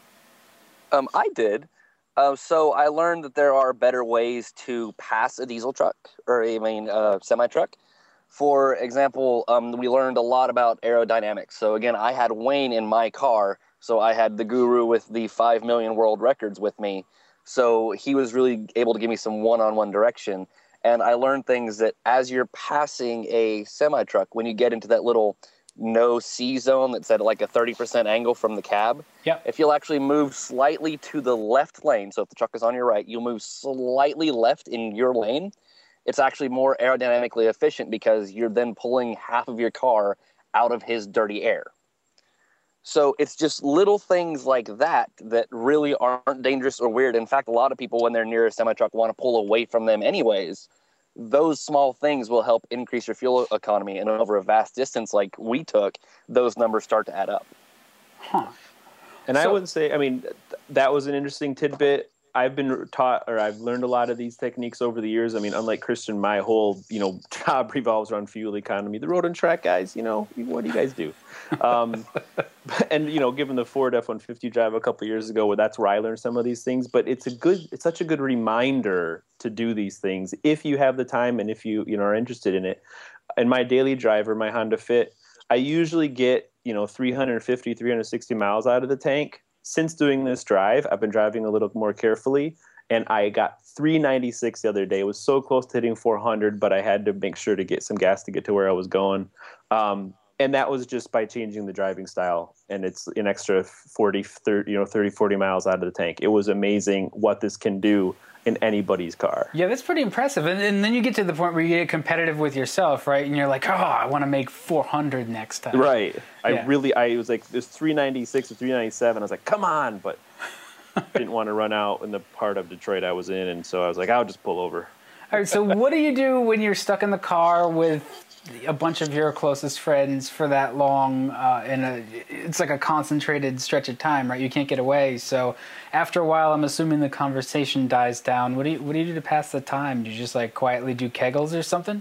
S5: Um, I did. Uh, so I learned that there are better ways to pass a diesel truck, or I mean a semi-truck. For example, um, we learned a lot about aerodynamics. So again, I had Wayne in my car, so I had the guru with the five million world records with me. So he was really able to give me some one-on-one direction. And I learned things that as you're passing a semi-truck, when you get into that little no-see zone that's at like a thirty percent angle from the cab.
S1: Yep.
S5: If you'll actually move slightly to the left lane, so if the truck is on your right, you'll move slightly left in your lane. It's actually more aerodynamically efficient because you're then pulling half of your car out of his dirty air. So it's just little things like that that really aren't dangerous or weird. In fact, a lot of people, when they're near a semi-truck, want to pull away from them anyways. Those small things will help increase your fuel economy, and over a vast distance like we took, those numbers start to add up.
S1: Huh.
S4: And
S1: So-
S4: I would say, I mean, th- that was an interesting tidbit. I've been taught, or I've learned a lot of these techniques over the years. I mean, unlike Christian, my whole, you know, job revolves around fuel economy. The road and track guys, you know, what do you guys do? Um, and, you know, given the Ford F one fifty drive a couple of years ago, where that's where I learned some of these things. But it's a good, it's such a good reminder to do these things if you have the time and if you, you know, are interested in it. And my daily driver, my Honda Fit, I usually get, you know, three fifty, three sixty miles out of the tank. Since doing this drive, I've been driving a little more carefully, and I got three ninety-six the other day. It was so close to hitting four hundred, but I had to make sure to get some gas to get to where I was going. Um, and that was just by changing the driving style, and it's an extra forty, thirty, you know, thirty, forty miles out of the tank. It was amazing what this can do in anybody's car.
S1: Yeah, that's pretty impressive. And, and then you get to the point where you get competitive with yourself, right? And you're like, oh, I want to make four hundred next time.
S4: Right.
S1: Yeah.
S4: I really, I was like, there's three ninety-six or three ninety-seven. I was like, come on, but didn't want to run out in the part of Detroit I was in, and so I was like, I'll just pull over.
S1: All right, so what do you do when you're stuck in the car with a bunch of your closest friends for that long? Uh, in a, it's like a concentrated stretch of time, right? You can't get away. So after a while, I'm assuming the conversation dies down. What do you What do you do to pass the time? Do you just like quietly do Kegels or something?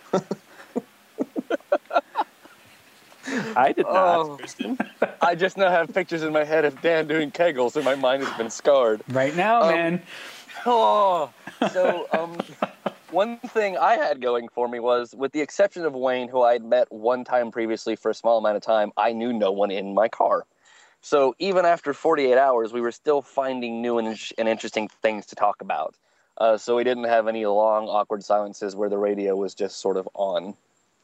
S4: I did not,
S5: Oh.
S4: Kristen.
S5: I just now have pictures in my head of Dan doing Kegels, and my mind has been scarred.
S1: Right now,
S5: Um,
S1: man.
S5: Oh, so um, one thing I had going for me was, with the exception of Wayne, who I had met one time previously for a small amount of time, I knew no one in my car. So even after forty-eight hours, we were still finding new and, and interesting things to talk about. Uh, so we didn't have any long, awkward silences where the radio was just sort of on.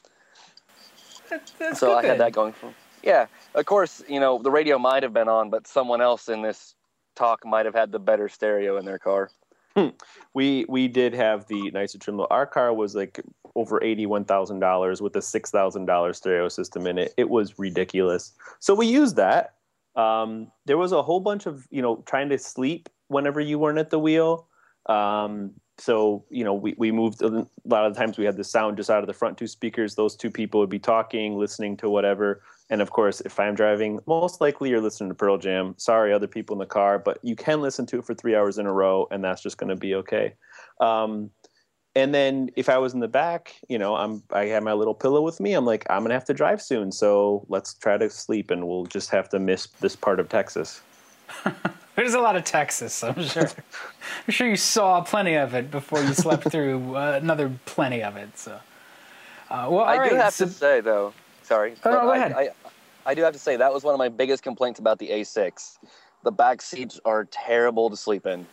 S1: That's, that's
S5: So
S1: good
S5: I had
S1: then.
S5: that going for me. Yeah, of course, you know, the radio might have been on, but someone else in this talk might have had the better stereo in their car.
S4: We we did have the nicer trim. Our car was like over eighty-one thousand dollars with a six thousand dollars stereo system in it. It was ridiculous. So we used that. Um, there was a whole bunch of, you know, trying to sleep whenever you weren't at the wheel. Um, so, you know, we, we moved, a lot of the times we had the sound just out of the front two speakers. Those two people would be talking, listening to whatever. And of course, if I'm driving, most likely you're listening to Pearl Jam. Sorry, other people in the car, but you can listen to it for three hours in a row, and that's just going to be okay. Um, and then if I was in the back, you know, I'm I have my little pillow with me. I'm like, I'm going to have to drive soon, so let's try to sleep, and we'll just have to miss this part of Texas.
S1: There's a lot of Texas, I'm sure. I'm sure you saw plenty of it before you slept through uh, another plenty of it. So, uh, well, all
S5: I
S1: right,
S5: do have
S1: so-
S5: to say, though, sorry.
S1: Oh, no,
S5: but
S1: go
S5: I,
S1: ahead.
S5: I, I do have to say that was one of my biggest complaints about the A six. The back seats are terrible to sleep in.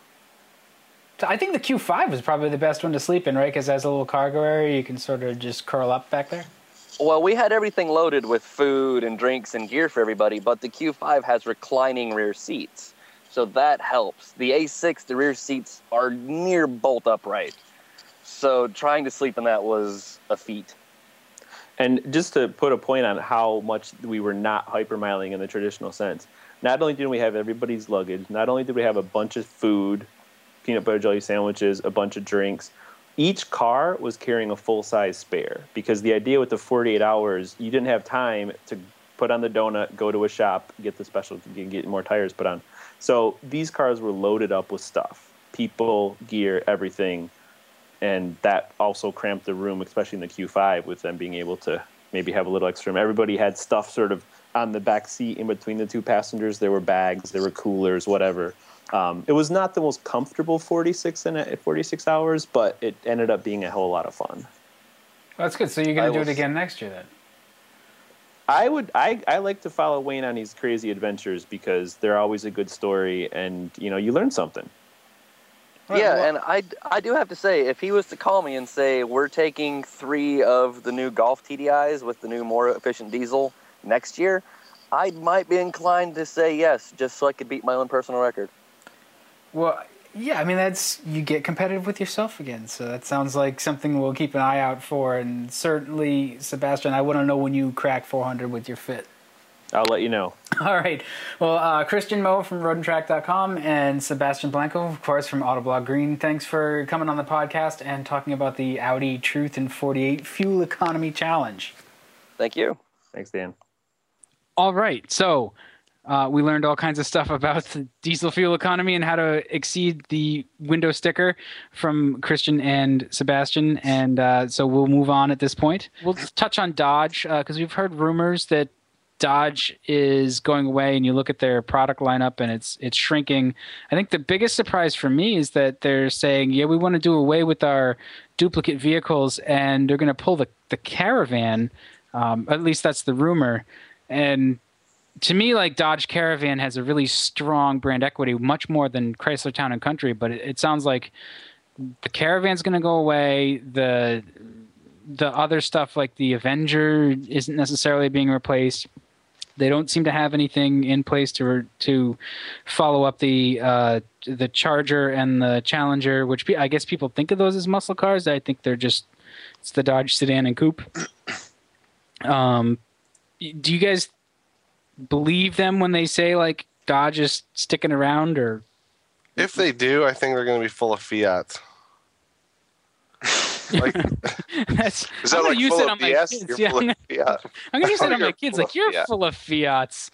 S1: I think the Q five was probably the best one to sleep in, right? Because it has a little cargo area, you can sort of just curl up back there.
S5: Well, we had everything loaded with food and drinks and gear for everybody, but the Q five has reclining rear seats. So that helps. The A six, the rear seats are near bolt upright. So trying to sleep in that was a feat.
S4: And just to put a point on how much we were not hypermiling in the traditional sense, not only did we have everybody's luggage, not only did we have a bunch of food, peanut butter jelly sandwiches, a bunch of drinks, each car was carrying a full-size spare, because the idea with the forty-eight hours, you didn't have time to put on the donut, go to a shop, get the special, get more tires put on. So these cars were loaded up with stuff, people, gear, everything. And that also cramped the room, especially in the Q five, with them being able to maybe have a little extra room. Everybody had stuff sort of on the back seat in between the two passengers. There were bags, there were coolers, whatever. Um, it was not the most comfortable forty-six in a, forty-six hours, but it ended up being a whole lot of fun.
S1: Well, that's good. So you're going
S5: I
S1: to do
S5: will
S1: it
S5: s-
S1: again next year then?
S4: I would I, I like to follow Wayne on these crazy adventures because they're always a good story, and you know you learn something.
S1: Well,
S5: yeah,
S1: well-
S5: and I, I do have to say, if he was to call me and say, we're taking three of the new Golf T D Is with the new, more efficient diesel next year, I might be inclined to say yes, just so I could beat my own personal record.
S1: Well, yeah, I mean, that's, you get competitive with yourself again. So that sounds like something we'll keep an eye out for. And certainly, Sebastian, I want to know when you crack four hundred with your Fit.
S4: I'll let you know.
S1: All right. Well, uh, Christian Moe from road and track dot com and Sebastian Blanco, of course, from Autoblog Green. Thanks for coming on the podcast and talking about the Audi Truth in forty-eight Fuel Economy Challenge.
S5: Thank you.
S4: Thanks, Dan.
S1: All right. So uh, we learned all kinds of stuff about the diesel fuel economy and how to exceed the window sticker from Christian and Sebastian. And uh, so we'll move on at this point. We'll touch on Dodge because uh, we've heard rumors that Dodge is going away, and you look at their product lineup and it's it's shrinking. I think the biggest surprise for me is that they're saying, yeah, we want to do away with our duplicate vehicles, and they're going to pull the, the Caravan Um, at least that's the rumor. And to me, like Dodge Caravan has a really strong brand equity, much more than Chrysler Town and Country. But it, it sounds like the Caravan's going to go away. The the other stuff like the Avenger isn't necessarily being replaced. They don't seem to have anything in place to to follow up the uh, the Charger and the Challenger, which I guess people think of those as muscle cars. I think they're just it's the Dodge sedan and coupe. Um, do you guys believe them when they say like Dodge is sticking around? Or
S2: if they do, I think they're going to be full of Fiat. Like,
S1: That's,
S3: is that
S1: I'm
S3: like
S1: use
S3: full
S1: it
S3: of
S1: on my
S3: B S?
S1: kids.
S3: You're
S1: Yeah,
S3: full
S1: I'm
S3: of Fiat.
S1: I'm gonna use it on
S3: You're
S1: my kids.
S3: full
S1: Like
S3: of
S1: you're
S3: Fiat.
S1: full of Fiats.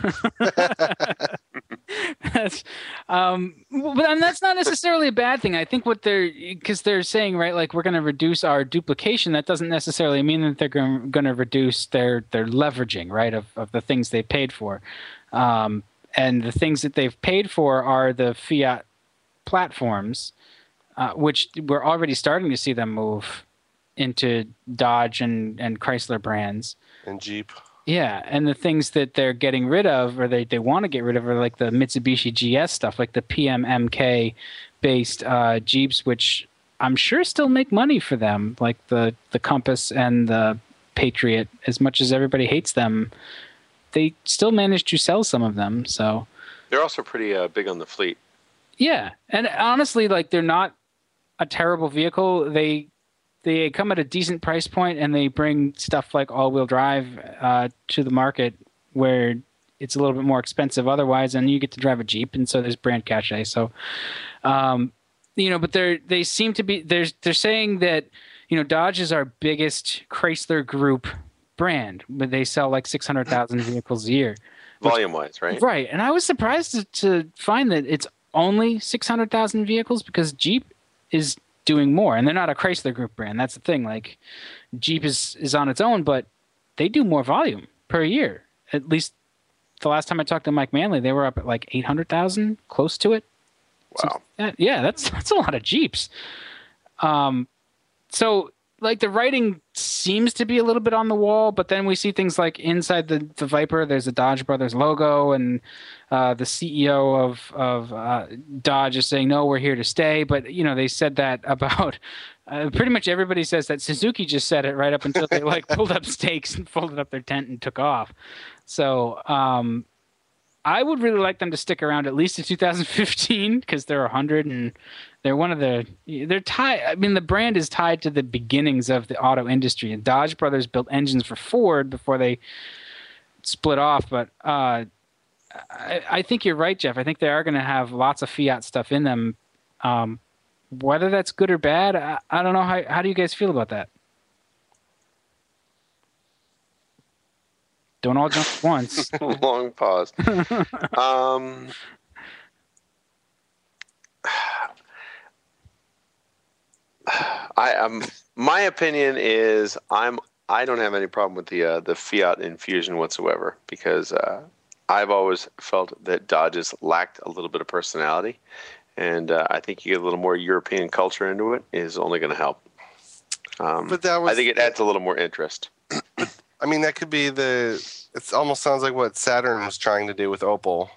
S1: That's, um, but and that's not necessarily a bad thing. I think what they're because they're saying right, like we're going to reduce our duplication. That doesn't necessarily mean that they're going to reduce their their leveraging, right, of of the things they paid for. Um, and the things that they've paid for are the Fiat platforms, uh, which we're already starting to see them move into Dodge and, and Chrysler brands.
S2: And Jeep.
S1: Yeah, and the things that they're getting rid of, or they, they want to get rid of, are like the Mitsubishi G S stuff, like the P M M K-based uh, Jeeps, which I'm sure still make money for them, like the, the Compass and the Patriot. As much as everybody hates them, they still manage to sell some of them. So
S3: They're also pretty uh, big on the fleet.
S1: yeah, and honestly, like they're not a terrible vehicle. They they come at a decent price point, and they bring stuff like all-wheel drive uh, to the market where it's a little bit more expensive otherwise, and you get to drive a Jeep, and so there's brand cachet. So, um, you know, but they're they seem to be they're they're saying that you know Dodge is our biggest Chrysler Group brand, but they sell like six hundred thousand vehicles a year,
S3: Volume-wise, right?
S1: right? And I was surprised to, to find that it's only six hundred thousand vehicles because Jeep is doing more, and they're not a Chrysler Group brand. That's the thing. Like Jeep is is on its own, but they do more volume per year. At least the last time I talked to Mike Manley, they were up at like eight hundred thousand, close to it.
S3: Wow.
S1: So, yeah, that's that's a lot of Jeeps. Um, so like the writing seems to be a little bit on the wall, but then we see things like inside the, the Viper, there's a Dodge Brothers logo, and uh, the C E O of of uh, Dodge is saying, no, we're here to stay. But, you know, they said that about uh, pretty much everybody says that. Suzuki just said it right up until they like pulled up stakes and folded up their tent and took off. So um, I would really like them to stick around at least to two thousand fifteen because they're one hundred and they're one of the they're tied. I mean, the brand is tied to the beginnings of the auto industry. And Dodge Brothers built engines for Ford before they split off. But uh, I, I think you're right, Jeff. I think they are going to have lots of Fiat stuff in them. Um, whether that's good or bad, I, I don't know. How how do you guys feel about that? Don't all jump at once.
S3: Long pause. um, I um, my opinion is I'm I don't have any problem with the uh, the Fiat infusion whatsoever because uh, I've always felt that Dodges lacked a little bit of personality, and uh, I think you get a little more European culture into it is only going to help. Um,
S2: But that was-
S3: I think it adds a little more interest.
S2: I mean, that could be the. It almost sounds like what Saturn was trying to do with Opel.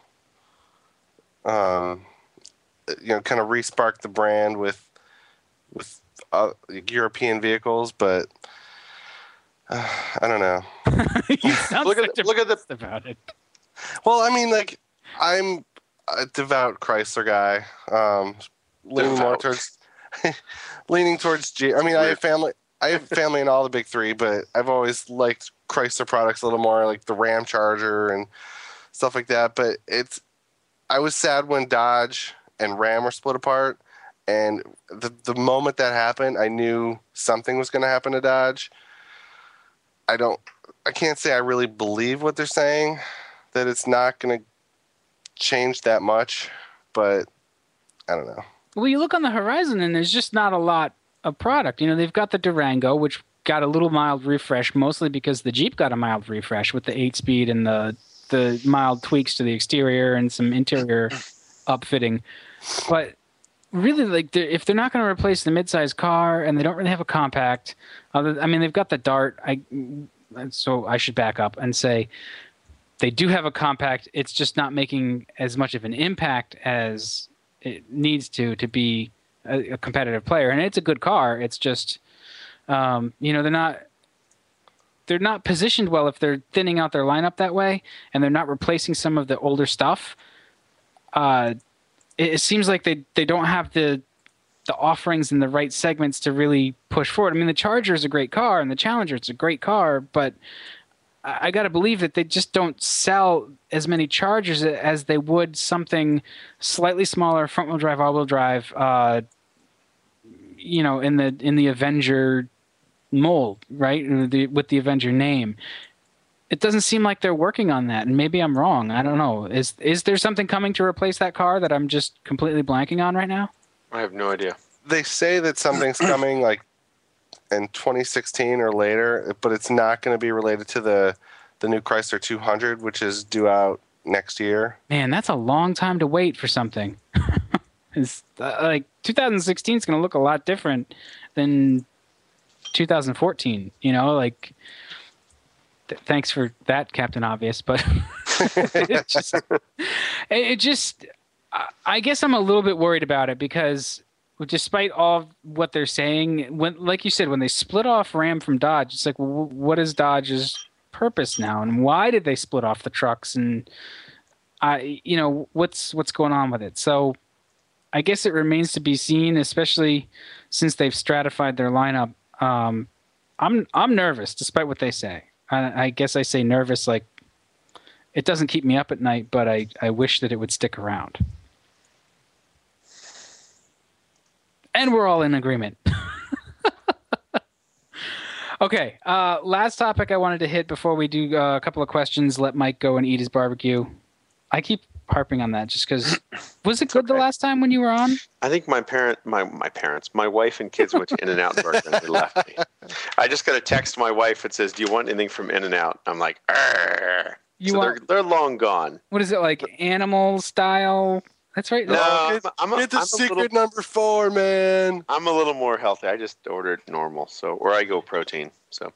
S2: Um, you know, kind of re-spark the brand with with uh, European vehicles, but uh, I don't know.
S1: You sound
S3: Look at
S1: such
S3: the- look at the-
S1: depressed about it.
S2: Well, I mean, like I'm a devout Chrysler guy, um, leaning more
S3: Devout.
S2: towards leaning towards G. I mean, I have family. I have family in all the big three, but I've always liked Chrysler products a little more, like the Ram Charger and stuff like that. But it's, I was sad when Dodge and Ram were split apart, and the the moment that happened, I knew something was going to happen to Dodge. I don't, I can't say I really believe what they're saying, that it's not going to change that much, but I don't know.
S1: Well, you look on the horizon, and there's just not a lot of product. You know, they've got the Durango, which got a little mild refresh, mostly because the Jeep got a mild refresh with the eight-speed and the the mild tweaks to the exterior and some interior upfitting. But really, like, they're, if they're not going to replace the midsize car, and they don't really have a compact, other, I mean, they've got the Dart. I so I should back up and say they do have a compact. It's just not making as much of an impact as it needs to to be a, a competitive player. And it's a good car. It's just, um, you know, they're not they're not positioned well if they're thinning out their lineup that way, and they're not replacing some of the older stuff. Uh, it, it seems like they they don't have the the offerings in the right segments to really push forward. I mean, the Charger is a great car, and the Challenger it's a great car, but I, I got to believe that they just don't sell as many Chargers as they would something slightly smaller, front-wheel drive, all-wheel drive. Uh, you know, in the in the Avenger mold, right? The, with the Avenger name. It doesn't seem like they're working on that, and maybe I'm wrong. I don't know. Is is there something coming to replace that car that I'm just completely blanking on right now?
S3: I have no idea.
S2: They say that something's coming like in twenty sixteen or later, but it's not going to be related to the the new Chrysler two hundred, which is due out next year.
S1: Man, that's a long time to wait for something. It's uh, like two thousand sixteen is going to look a lot different than two thousand fourteen. You know, like th- thanks for that, Captain Obvious, but it just, it just, I guess I'm a little bit worried about it because despite all of what they're saying, when, like you said, when they split off Ram from Dodge, it's like, well, what is Dodge's purpose now, and why did they split off the trucks, and I, you know, what's what's going on with it? So I guess it remains to be seen, especially since they've stratified their lineup. Um, I'm I'm nervous, despite what they say. I, I guess I say nervous like it doesn't keep me up at night, but I, I wish that it would stick around. And we're all in agreement. Okay, uh, last topic I wanted to hit before we do uh, a couple of questions. Let Mike go and eat his barbecue. I keep harping on that just because. Was it good
S3: okay.
S1: the last time when you were on?
S3: I think my parent, my my parents, my wife and kids went to In-N-Out Burger and they left me. I just got a text to my wife that says, "Do you want anything from In-N-Out?" I'm like, "Arr."
S1: You
S3: so
S1: want,
S3: they're they're long gone.
S1: What is it like? Animal style? That's right.
S3: No,
S2: I'm,
S3: I'm, a,
S2: it's a
S3: I'm
S2: secret
S3: a little,
S2: number four, man.
S3: I'm a little more healthy. I just ordered normal, so or I go protein. So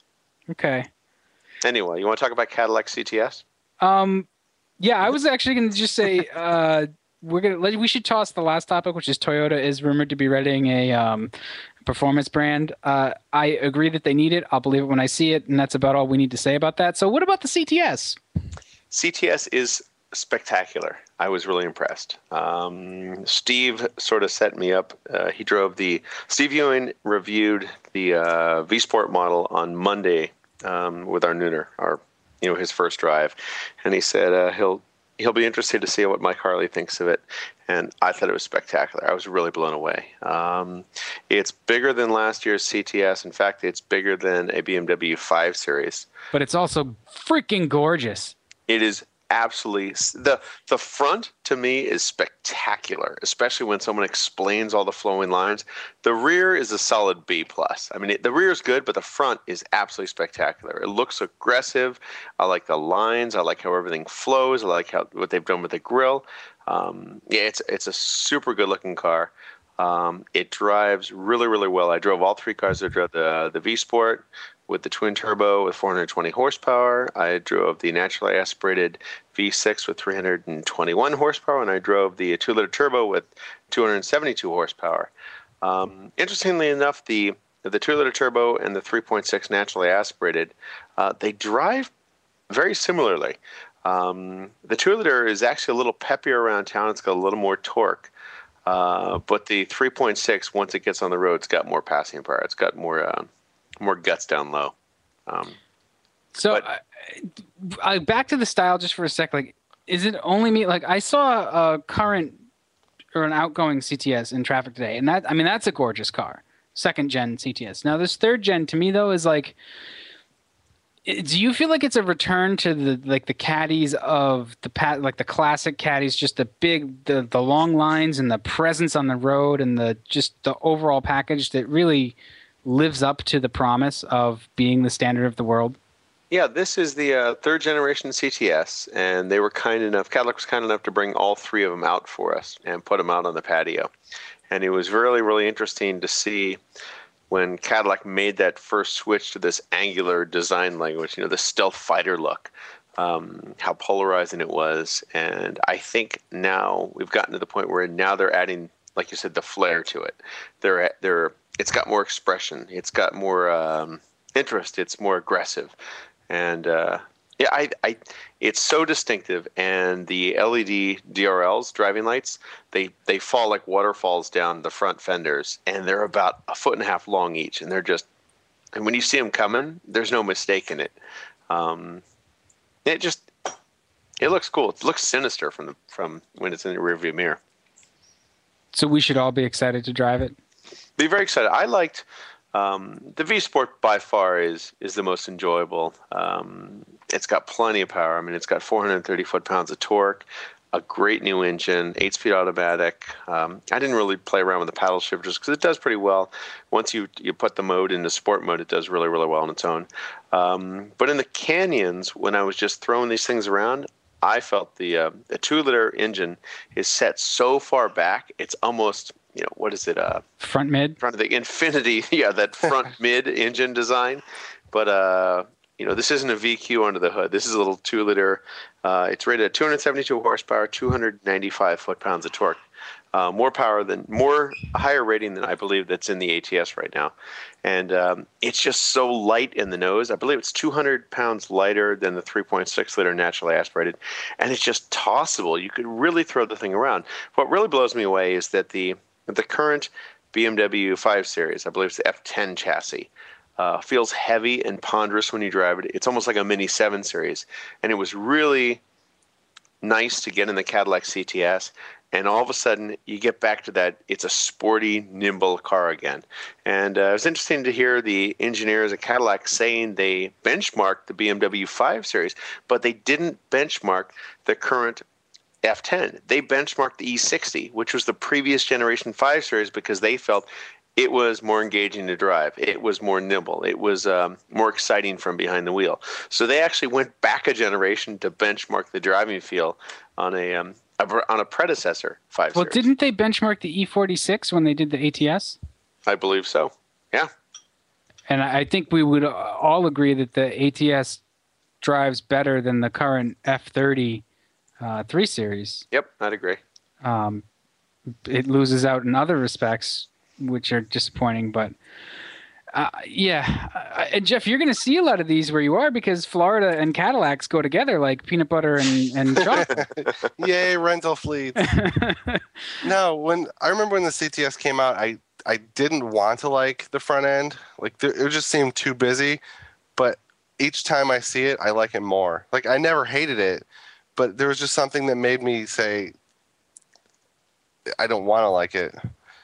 S1: Okay.
S3: anyway, you want to talk about Cadillac C T S?
S1: Um, yeah, I was actually going to just say uh, we're gonna we should toss the last topic, which is Toyota is rumored to be readying a um, performance brand. Uh, I agree that they need it. I'll believe it when I see it, and that's about all we need to say about that. So, what about the C T S?
S3: C T S is spectacular. I was really impressed. Um, Steve sort of set me up. Uh, he drove the Steve Ewing reviewed the uh, V Sport model on Monday um, with our Nooner, our you know his first drive, and he said uh, he'll he'll be interested to see what Mike Harley thinks of it. And I thought it was spectacular. I was really blown away. Um, it's bigger than last year's C T S. In fact, it's bigger than a B M W five Series.
S1: But it's also freaking gorgeous.
S3: It is absolutely the the front to me is spectacular, especially when someone explains all the flowing lines. The rear is a solid B plus. I mean, it, the rear is good, but the front is absolutely spectacular. It looks aggressive. I like the lines. I like how everything flows. I like how what they've done with the grille. Um, yeah, it's it's a super good looking car. Um, it drives really really well. I drove all three cars. I drove the the V Sport with the twin turbo with four hundred twenty horsepower. I drove the naturally aspirated V six with three hundred twenty-one horsepower, and I drove the two liter turbo with two hundred seventy-two horsepower. Um, interestingly enough, the the two liter turbo and the three point six naturally aspirated, uh, they drive very similarly. Um, the two liter is actually a little peppier around town. It's got a little more torque. Uh, but the three point six, once it gets on the road, it's got more passing power. It's got more uh, more guts down low. Um,
S1: So,
S3: but,
S1: I, I, back to the style just for a sec. Like, is it only me? Like, I saw a current or an outgoing C T S in traffic today, and that I mean that's a gorgeous car, second gen C T S. Now, this third gen to me though is like. Do you feel like it's a return to the like the caddies of the pat like the classic caddies, just the big the the long lines and the presence on the road and the just the overall package that really lives up to the promise of being the standard of the world?
S3: Yeah, this is the uh, third generation C T S, and they were kind enough. Cadillac was kind enough to bring all three of them out for us and put them out on the patio, and it was really really interesting to see. when Cadillac made that first switch to this angular design language, you know, the stealth fighter look, um, how polarizing it was. And I think now we've gotten to the point where now they're adding, like you said, the flair to it. They're they're it's got more expression. It's got more um, interest. It's more aggressive, and uh, yeah, I, I it's so distinctive. And the L E D D R Ls, driving lights, they they fall like waterfalls down the front fenders, and they're about a foot and a half long each, and they're just, and when you see them coming, there's no mistaking it. Um, it just it looks cool. It looks sinister from the from when it's in the rearview mirror.
S1: So we should all be excited to drive it.
S3: Be very excited. I liked um, the V Sport by far is is the most enjoyable. Um, it's got plenty of power. I mean, it's got four hundred thirty foot-pounds of torque, a great new engine, eight-speed automatic. Um, I didn't really play around with the paddle shifters because it does pretty well. Once you you put the mode into sport mode, it does really, really well on its own. Um, but in the canyons, when I was just throwing these things around, I felt the uh, the two-liter engine is set so far back, it's almost, you know, what is it? Uh,
S1: front mid?
S3: Front of the Infinity, yeah, that front mid engine design. But, uh, you know, this isn't a V Q under the hood. This is a little two-liter. Uh, it's rated at two hundred seventy-two horsepower, two hundred ninety-five foot-pounds of torque. Uh, more power than, more higher rating than I believe that's in the A T S right now. And um, it's just so light in the nose. I believe it's two hundred pounds lighter than the three point six liter naturally aspirated. And it's just tossable. You could really throw the thing around. What really blows me away is that the the current B M W five Series, I believe it's the F ten chassis, uh, feels heavy and ponderous when you drive it. It's almost like a Mini seven Series. And it was really nice to get in the Cadillac C T S. And all of a sudden, you get back to that, it's a sporty, nimble car again. And uh, it was interesting to hear the engineers at Cadillac saying they benchmarked the B M W five Series, but they didn't benchmark the current F ten. They benchmarked the E sixty, which was the previous generation five Series, because they felt it was more engaging to drive. It was more nimble. It was um, more exciting from behind the wheel. So they actually went back a generation to benchmark the driving feel on a um, on a predecessor five
S1: Well,
S3: Series.
S1: didn't they benchmark the E forty-six when they did the A T S?
S3: I believe so. Yeah.
S1: And I think we would all agree that the A T S drives better than the current F thirty uh, three Series.
S3: Yep, I'd agree.
S1: Um, it loses out in other respects, which are disappointing, but uh, yeah. Uh, and Jeff, you're going to see a lot of these where you are, because Florida and Cadillacs go together like peanut butter and, and chocolate.
S2: Yay, rental fleets. No, when I remember when the C T S came out, I, I didn't want to like the front end. Like there, it just seemed too busy. But each time I see it, I like it more. Like I never hated it, but there was just something that made me say, I don't want to like it.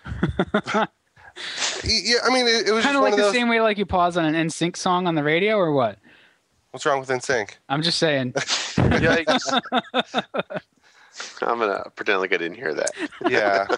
S2: Yeah, I mean, it, it was
S1: kind of like
S2: one of
S1: the
S2: those...
S1: same way like you pause on an N Sync song on the radio, or what?
S2: What's wrong with N Sync?
S1: I'm just saying.
S3: Yikes. I'm going to pretend like I didn't hear that.
S2: Yeah.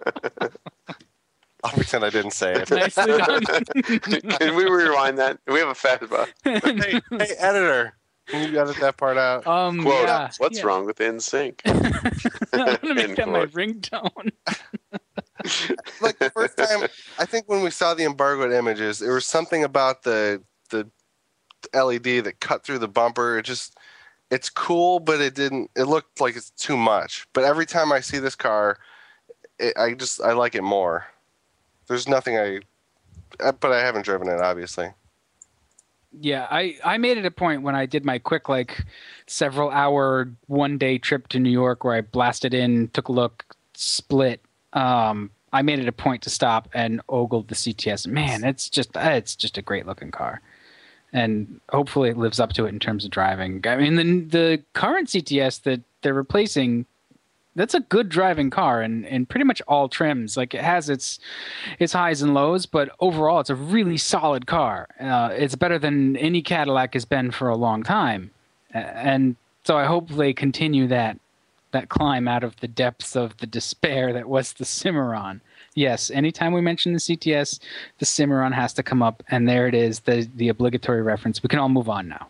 S2: I'll pretend I didn't say it.
S1: Nicely done.
S3: Can we rewind that? We have a fast button.
S2: hey, hey, editor. Can you edit that part out?
S1: Um,
S3: Quote,
S1: yeah,
S3: what's
S1: yeah.
S3: wrong with N Sync?
S1: I'm going to make
S3: End
S1: that my
S3: quote.
S1: ringtone.
S2: Like the first time, I think when we saw the embargoed images, there was something about the the L E D that cut through the bumper. It just, it's cool, but it didn't. It looked like it's too much. But every time I see this car, it, I just I like it more. There's nothing I, but I haven't driven it, obviously.
S1: Yeah, I, I made it a point when I did my quick, like, several hour, one day trip to New York where I blasted in, took a look, split. Um, I made it a point to stop and ogled the C T S. Man, it's just it's just a great looking car, and hopefully it lives up to it in terms of driving. I mean, the the current C T S that they're replacing, that's a good driving car, and in pretty much all trims. Like it has its its highs and lows, but overall it's a really solid car. Uh, it's better than any Cadillac has been for a long time, and so I hope they continue that. that climb out of the depths of the despair that was the Cimarron. Yes, anytime we mention the C T S, the Cimarron has to come up, and there it is, the the obligatory reference. We can all move on now.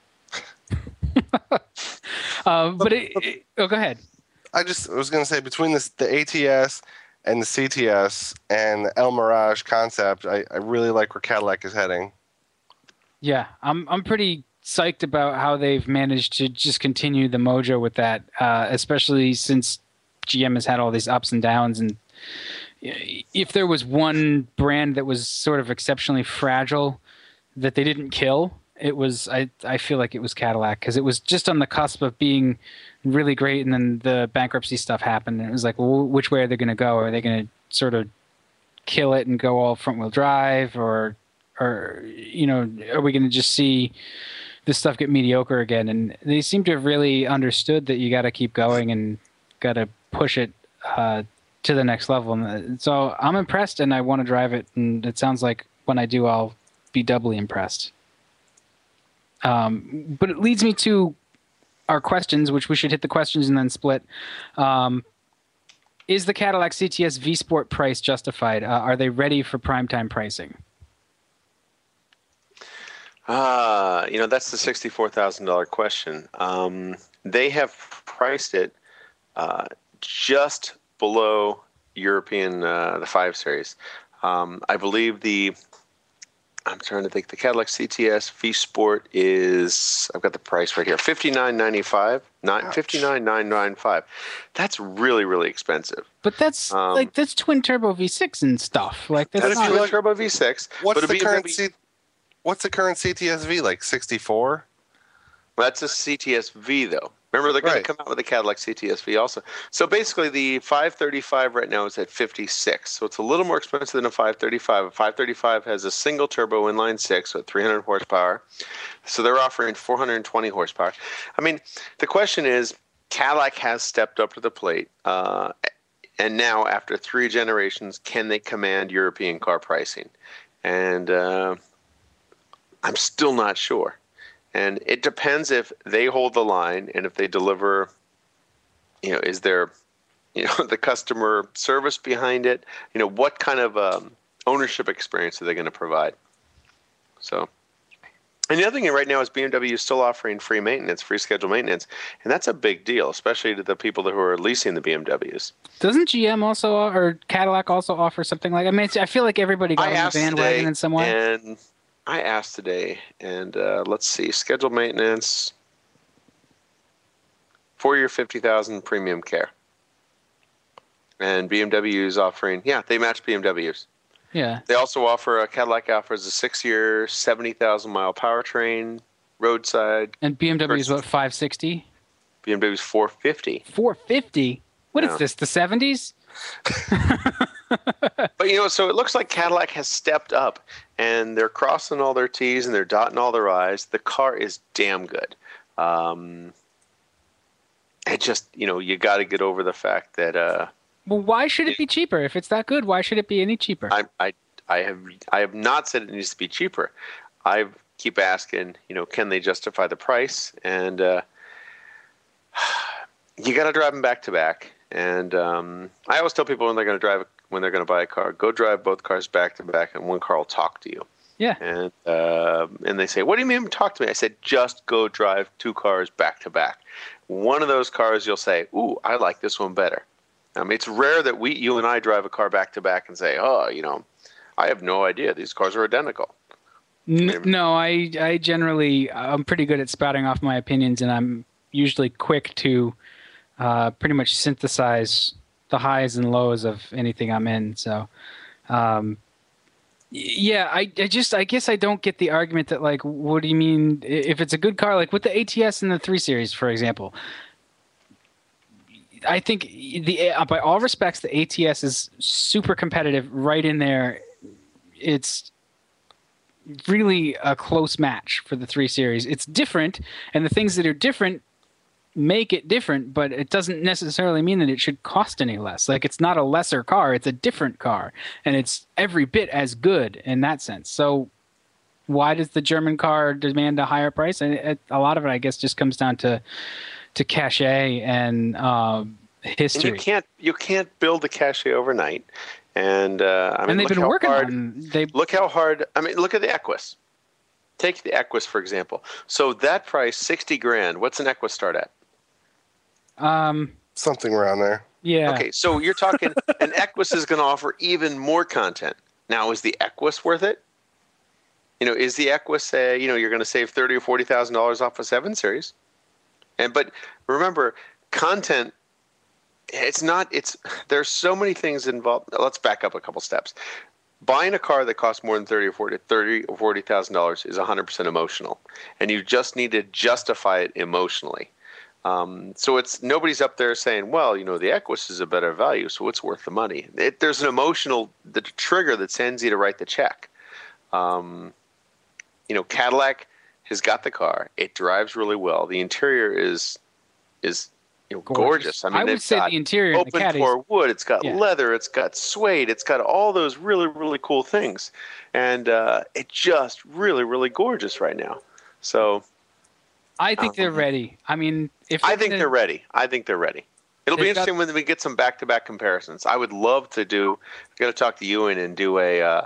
S1: uh, but it, it, oh, go ahead.
S2: I just I was going to say, between this, the A T S and the C T S and the El Mirage concept, I, I really like where Cadillac is heading.
S1: Yeah, I'm I'm pretty psyched about how they've managed to just continue the mojo with that, uh, especially since G M has had all these ups and downs. And if there was one brand that was sort of exceptionally fragile that they didn't kill, it was I I feel like it was Cadillac, because it was just on the cusp of being really great, and then the bankruptcy stuff happened, and it was like, well, which way are they going to go? Are they going to sort of kill it and go all front wheel drive, or or you know, are we going to just see this stuff get mediocre again? And they seem to have really understood that you got to keep going and got to push it uh, to the next level. And so I'm impressed, and I want to drive it. And it sounds like when I do, I'll be doubly impressed. Um, but it leads me to our questions, which we should hit the questions and then split. Um, is the Cadillac C T S V Sport price justified? Uh, are they ready for primetime pricing?
S3: Uh, you know, that's the sixty-four thousand dollars question. Um, they have priced it uh, just below European, uh, the five Series. Um, I believe the, I'm trying to think, the Cadillac C T S V Sport is, I've got the price right here, fifty-nine ninety-five, fifty-nine nine ninety-five. That's really, really expensive.
S1: But that's
S3: Um,
S1: like that's twin turbo V six and stuff. Like that's
S3: That's
S1: not,
S3: a turbo V six.
S2: What's
S3: but a
S2: the current
S3: B M W
S2: C- What's the current C T S V, like sixty-four?
S3: That's a C T S V, though. Remember, they're going
S2: Right.
S3: to come out with a Cadillac C T S V also. So basically, the five thirty-five right now is at fifty-six. So it's a little more expensive than a five thirty-five. A five thirty-five has a single turbo inline six with three hundred horsepower. So they're offering four hundred twenty horsepower. I mean, the question is, Cadillac has stepped up to the plate. Uh, and now, after three generations, can they command European car pricing? And uh, I'm still not sure. And it depends if they hold the line and if they deliver, you know, is there, you know, the customer service behind it? You know, what kind of um, ownership experience are they going to provide? So, and the other thing right now is B M W is still offering free maintenance, free schedule maintenance. And that's a big deal, especially to the people who are leasing the B M Ws.
S1: Doesn't G M also, or Cadillac also offer something like, I mean, it's, I feel like everybody got
S3: I
S1: on the
S3: asked
S1: bandwagon
S3: today,
S1: in some way.
S3: and I asked today, and uh, let's see, scheduled maintenance, four-year fifty thousand premium care, and B M W is offering, yeah, they match B M Ws.
S1: Yeah.
S3: They also offer, a Cadillac offers a six-year, seventy thousand mile powertrain, roadside.
S1: And B M W is what, five sixty?
S3: B M W's four fifty.
S1: four fifty? What
S3: Yeah.
S1: is this, the seventies?
S3: But, you know, so it looks like Cadillac has stepped up, and they're crossing all their T's and they're dotting all their I's. The car is damn good. Um, it just, you know, you got to get over the fact that uh,
S1: Well, why should it be cheaper? If it's that good, why should it be any cheaper?
S3: I, I, I have, I have not said it needs to be cheaper. I keep asking, you know, can they justify the price? And uh, you got to drive them back to back. And um, I always tell people when they're going to drive, when they're going to buy a car, go drive both cars back to back, and one car will talk to you.
S1: Yeah.
S3: And uh, and they say, "What do you mean talk to me?" I said, "Just go drive two cars back to back. One of those cars, you'll say, ooh, I like this one better." I mean, it's rare that we, you and I, drive a car back to back and say, "Oh, you know, I have no idea. These cars are identical."
S1: N- no, I I generally I'm pretty good at spouting off my opinions, and I'm usually quick to uh, pretty much synthesize the highs and lows of anything I'm in. So, um, y- yeah, I, I just I guess I don't get the argument that, like, what do you mean if it's a good car, like with the A T S and the three Series, for example. I think the uh, by all respects, the A T S is super competitive, right in there. It's really a close match for the three Series. It's different, and the things that are different make it different, but it doesn't necessarily mean that it should cost any less. Like, it's not a lesser car, it's a different car, and it's every bit as good in that sense. So why does the German car demand a higher price? And it, a lot of it, I guess, just comes down to to cachet and um, history.
S3: And you can't you can't build a cachet overnight. And uh, I mean,
S1: and they've
S3: look
S1: been
S3: how
S1: working
S3: hard,
S1: on they
S3: Look how hard. I mean, look at the Equus. Take the Equus for example. So that price, sixty grand. What's an Equus start at?
S1: um
S2: Something around there.
S1: Yeah.
S3: Okay, so you're talking an Equus is going to offer even more content. Now, is the Equus worth it? You know, is the Equus, uh, you know, you're going to save thirty or forty thousand dollars off a seven series, and but remember, content. It's not. It's there's so many things involved. Let's back up a couple steps. Buying a car that costs more than thirty or forty, thirty or forty thousand dollars is one hundred percent emotional, and you just need to justify it emotionally. Um, so it's nobody's up there saying, well, you know, the Equus is a better value, so it's worth the money. It, there's an emotional the trigger that sends you to write the check. Um, you know, Cadillac has got the car. It drives really well. The interior is is you know, gorgeous. gorgeous. I mean,
S1: I would say the interior in the
S3: open
S1: Caddies.
S3: pore wood. It's got
S1: Yeah.
S3: leather. It's got suede. It's got all those really really cool things, and uh, it's just really really gorgeous right now. So.
S1: I think they're ready. I mean, if
S3: I think
S1: gonna,
S3: they're ready. I think they're ready. It'll be
S1: They've
S3: interesting
S1: got-
S3: when we get some back-to-back comparisons. I would love to do. I'm going to talk to Ewan and do a uh,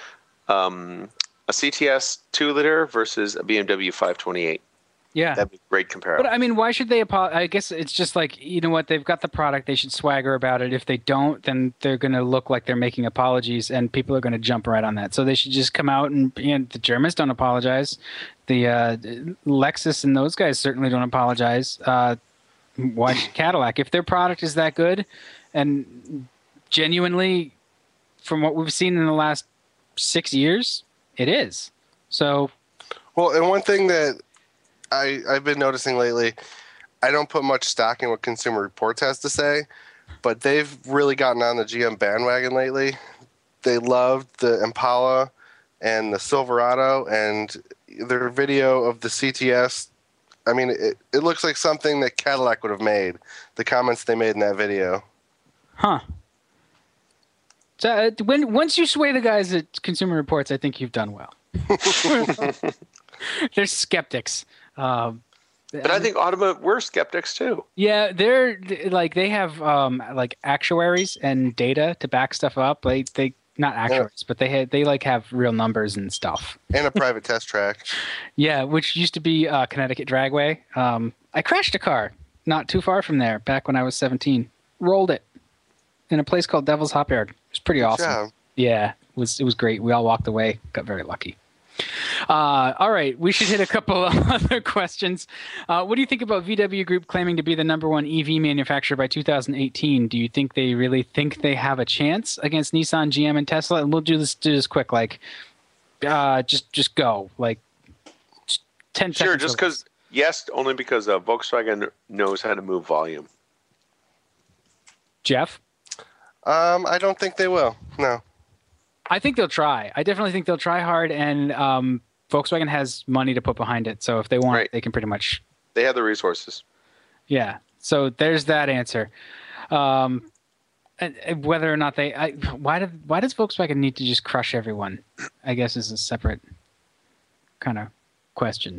S3: um, a C T S two liter versus a B M W five twenty-eight.
S1: Yeah.
S3: That'd be a great comparison.
S1: But I mean, why should they apologize? I guess it's just like, you know what? They've got the product. They should swagger about it. If they don't, then they're going to look like they're making apologies, and people are going to jump right on that. So they should just come out and, you know, the Germans don't apologize. The uh, Lexus and those guys certainly don't apologize. Uh, why should Cadillac? If their product is that good, and genuinely, from what we've seen in the last six years, it is. So,
S2: Well, and one thing that I, I've been noticing lately, I don't put much stock in what Consumer Reports has to say, but they've really gotten on the G M bandwagon lately. They loved the Impala and the Silverado, and their video of the C T S, I mean, it, it looks like something that Cadillac would have made, the comments they made in that video.
S1: huh. So uh, when once you sway the guys at Consumer Reports, I think you've done well. They're skeptics. Um,
S3: but I think automotive, we're skeptics too.
S1: yeah, they're like they have um, like actuaries and data to back stuff up. Like they not actuaries, but they had they like have real numbers and stuff.
S2: And a private test track.
S1: Yeah, which used to be uh, Connecticut Dragway. Um, I crashed a car not too far from there back when I was seventeen. Rolled it in a place called Devil's Hop Yard. It was pretty
S2: Good
S1: awesome.
S2: job.
S1: Yeah, it was it was great. We all walked away. Got very lucky. Uh, all right, we should hit a couple of other questions. Uh, what do you think about V W Group claiming to be the number one E V manufacturer by two thousand eighteen? Do you think they really think they have a chance against Nissan, G M, and Tesla? And we'll do this do this quick, like, uh, just just go, like, just ten
S3: Sure,
S1: seconds.
S3: just because, yes, only because uh, Volkswagen knows how to move volume.
S1: Jeff,
S2: Um, I don't think they will. No.
S1: I think they'll try. I definitely think they'll try hard, and um, Volkswagen has money to put behind it. So if they want,
S3: Right.
S1: they can pretty much.
S3: They have the resources.
S1: Yeah. So there's that answer. Um, and- and whether or not they, I, why did why does Volkswagen need to just crush everyone? I guess is a separate kind of question.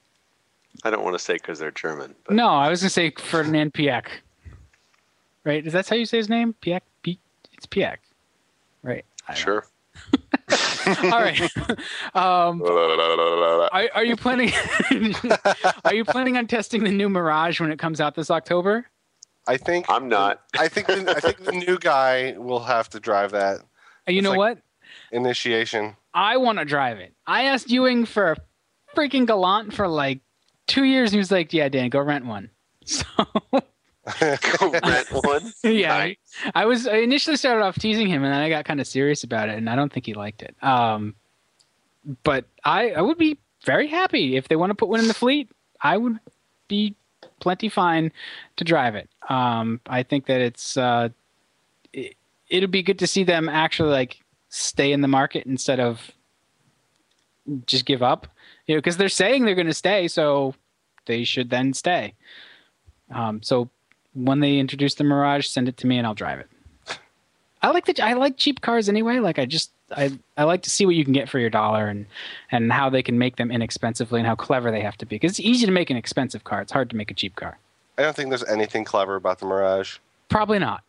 S3: I don't want to say because they're German. But
S1: No, I was gonna say Ferdinand Piech. Right? Is that how you say his name? Piech? P- it's Piech. Right. I don't
S3: Sure.
S1: know. All right. um, are, are you planning? Are you planning on testing the new Mirage when it comes out this October?
S2: I think
S3: I'm not.
S2: I think the, I think the new guy will have to drive that
S1: Uh, You
S2: It's
S1: know
S2: like-
S1: what?
S2: initiation.
S1: I want to drive it. I asked Ewing for a freaking Galant for like two years, and he was like, "Yeah, Dan, go rent one." So
S3: Go rent one.
S1: yeah,
S3: Nice.
S1: I was I initially started off teasing him, and then I got kind of serious about it, and I don't think he liked it. Um, but I I would be very happy if they want to put one in the fleet. I would be plenty fine to drive it. Um, I think that it's uh, it, it'll be good to see them actually like stay in the market instead of just give up. You know, because they're saying they're going to stay, so they should then stay. Um, so when they introduce the Mirage, send it to me and I'll drive it. I like the I like cheap cars anyway. Like I just I, I like to see what you can get for your dollar and and how they can make them inexpensively and how clever they have to be. Because it's easy to make an expensive car. It's hard to make a cheap car.
S2: I don't think there's anything clever about the Mirage.
S1: Probably not.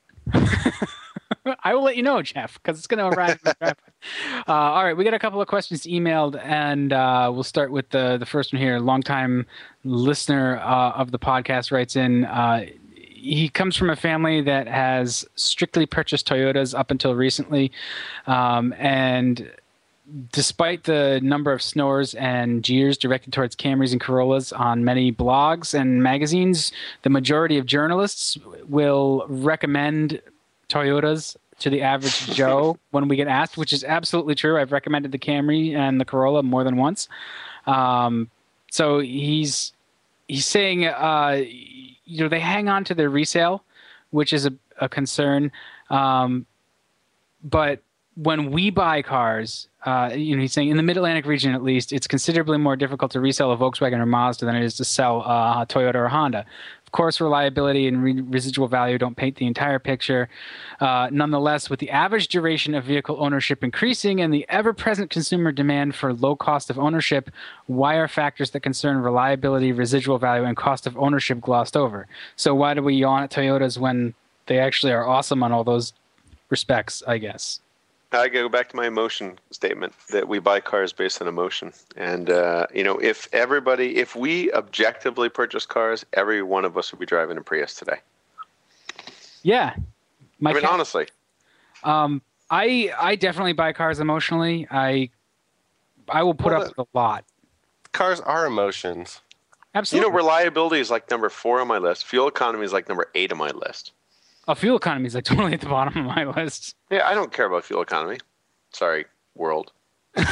S1: I will let you know, Jeff, because it's going to arrive. in the driveway. uh, all right, we got a couple of questions emailed, and uh, we'll start with the the first one here. Longtime listener uh, of the podcast writes in. Uh, he comes from a family that has strictly purchased Toyotas up until recently, um, and despite the number of snores and jeers directed towards Camrys and Corollas on many blogs and magazines, the majority of journalists will recommend Toyotas to the average Joe when we get asked, which is absolutely true. I've recommended the Camry and the Corolla more than once. Um, so he's he's saying, uh, you know, they hang on to their resale, which is a, a concern. Um, but when we buy cars, uh, you know, he's saying in the Mid-Atlantic region, at least, it's considerably more difficult to resell a Volkswagen or Mazda than it is to sell uh, a Toyota or Honda. Of course, reliability and re- residual value don't paint the entire picture. Uh, nonetheless, with the average duration of vehicle ownership increasing and the ever-present consumer demand for low cost of ownership, why are factors that concern reliability, residual value, and cost of ownership glossed over? So why do we yawn at Toyotas when they actually are awesome on all those respects, I guess?
S3: I go back to my emotion statement that we buy cars based on emotion. And, uh, you know, if everybody, if we objectively purchase cars, every one of us would be driving a Prius today.
S1: Yeah. My
S3: I mean,
S1: cat,
S3: honestly.
S1: Um, I I definitely buy cars emotionally. I I will put
S2: Well,
S1: up with a lot.
S2: Cars are emotions.
S1: Absolutely.
S3: You know, reliability is like number four on my list. Fuel economy is like number eight on my list.
S1: Oh, fuel economy is like totally at the bottom of my list.
S3: Yeah, I don't care about fuel economy. Sorry, world. Is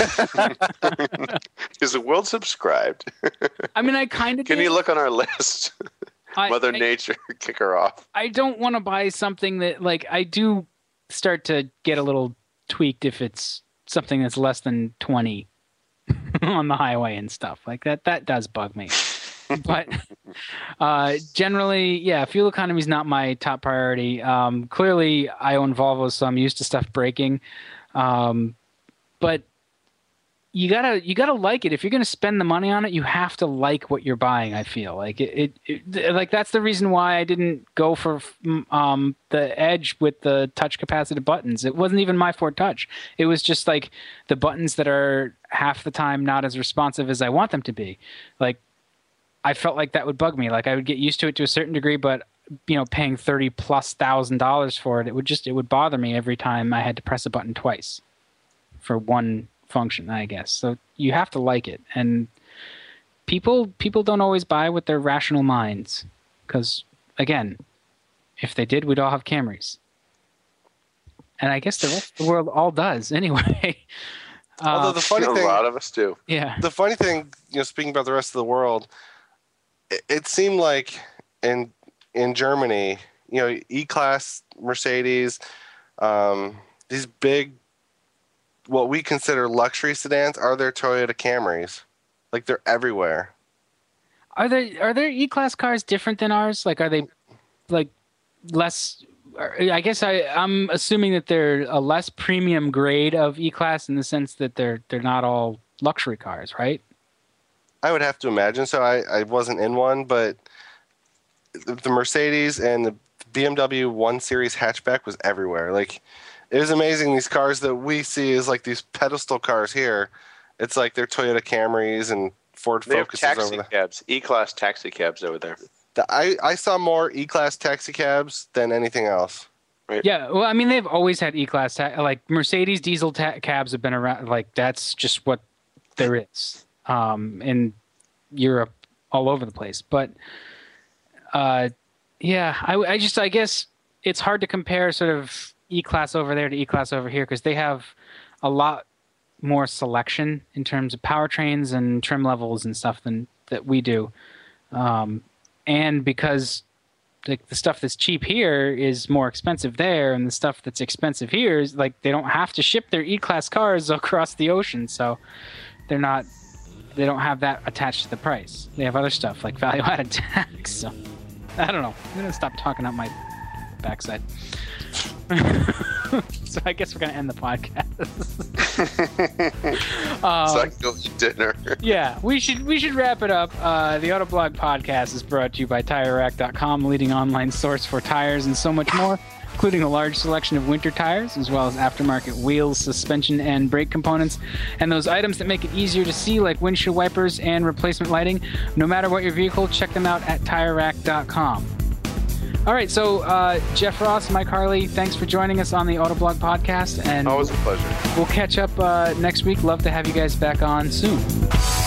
S3: the world subscribed?
S1: I mean, I kind of
S3: Can you look on our list?
S1: I,
S3: Mother
S1: I,
S3: Nature, kick her off.
S1: I don't want to buy something that, like, I do start to get a little tweaked if it's something that's less than twenty on the highway and stuff. Like that, that does bug me. But uh, generally, yeah, fuel economy is not my top priority. Um, clearly, I own Volvos, so I'm used to stuff breaking. Um, but you gotta you gotta like it. If you're gonna spend the money on it, you have to like what you're buying. I feel like it, it, it like that's the reason why I didn't go for um, the Edge with the touch capacitive buttons. It wasn't even my Ford Touch. It was just like the buttons that are half the time not as responsive as I want them to be. Like, I felt like that would bug me. Like I would get used to it to a certain degree, but you know, paying thirty plus thousand dollars for it, it would just it would bother me every time I had to press a button twice for one function, I guess. So you have to like it, and people people don't always buy with their rational minds, because again, if they did, we'd all have Camrys, and I guess the rest of the world all does anyway.
S2: Although the funny
S3: a
S2: thing,
S3: lot of us do.
S1: Yeah,
S2: the funny thing, you know, speaking about the rest of the world, it, it seemed like in in Germany, you know, E-Class, Mercedes, um, these big, what we consider luxury sedans, are their Toyota Camrys. Like they're everywhere.
S1: Are there are there E-Class cars different than ours? Like, are they like less? I guess I I'm assuming that they're a less premium grade of E-Class in the sense that they're they're not all luxury cars, right?
S2: I would have to imagine so. I, I wasn't in one, but the, the Mercedes and the B M W one Series hatchback was everywhere. Like, it was amazing. These cars that we see as like these pedestal cars here, it's like they're Toyota Camrys and Ford
S3: They have
S2: Focuses
S3: taxi
S2: over there.
S3: cabs, E-Class taxi cabs over there.
S2: The, I, I saw more E-Class taxi cabs than anything else.
S1: Yeah, well, I mean, they've always had E-Class ta- like Mercedes diesel ta- cabs have been around. Like, that's just what there is um, in Europe, all over the place. But uh, yeah, I, I just I guess it's hard to compare sort of E-Class over there to E-Class over here, because they have a lot more selection in terms of powertrains and trim levels and stuff than that we do, um, and because like the stuff that's cheap here is more expensive there, and the stuff that's expensive here is like they don't have to ship their E-Class cars across the ocean, so they're not they don't have that attached to the price. They have other stuff like value-added tax. So I don't know. I'm gonna stop talking out my backside. So I guess we're gonna end the podcast. um,
S3: so I can go eat dinner.
S1: Yeah, we should we should wrap it up. Uh, the Autoblog podcast is brought to you by Tire Rack dot com, leading online source for tires and so much more, including a large selection of winter tires, as well as aftermarket wheels, suspension, and brake components, and those items that make it easier to see, like windshield wipers and replacement lighting. No matter what your vehicle, check them out at Tire Rack dot com. All right, so uh, Jeff Ross, Mike Harley, thanks for joining us on the Autoblog podcast. And
S3: Always a pleasure.
S1: We'll catch up uh, next week. Love to have you guys back on soon.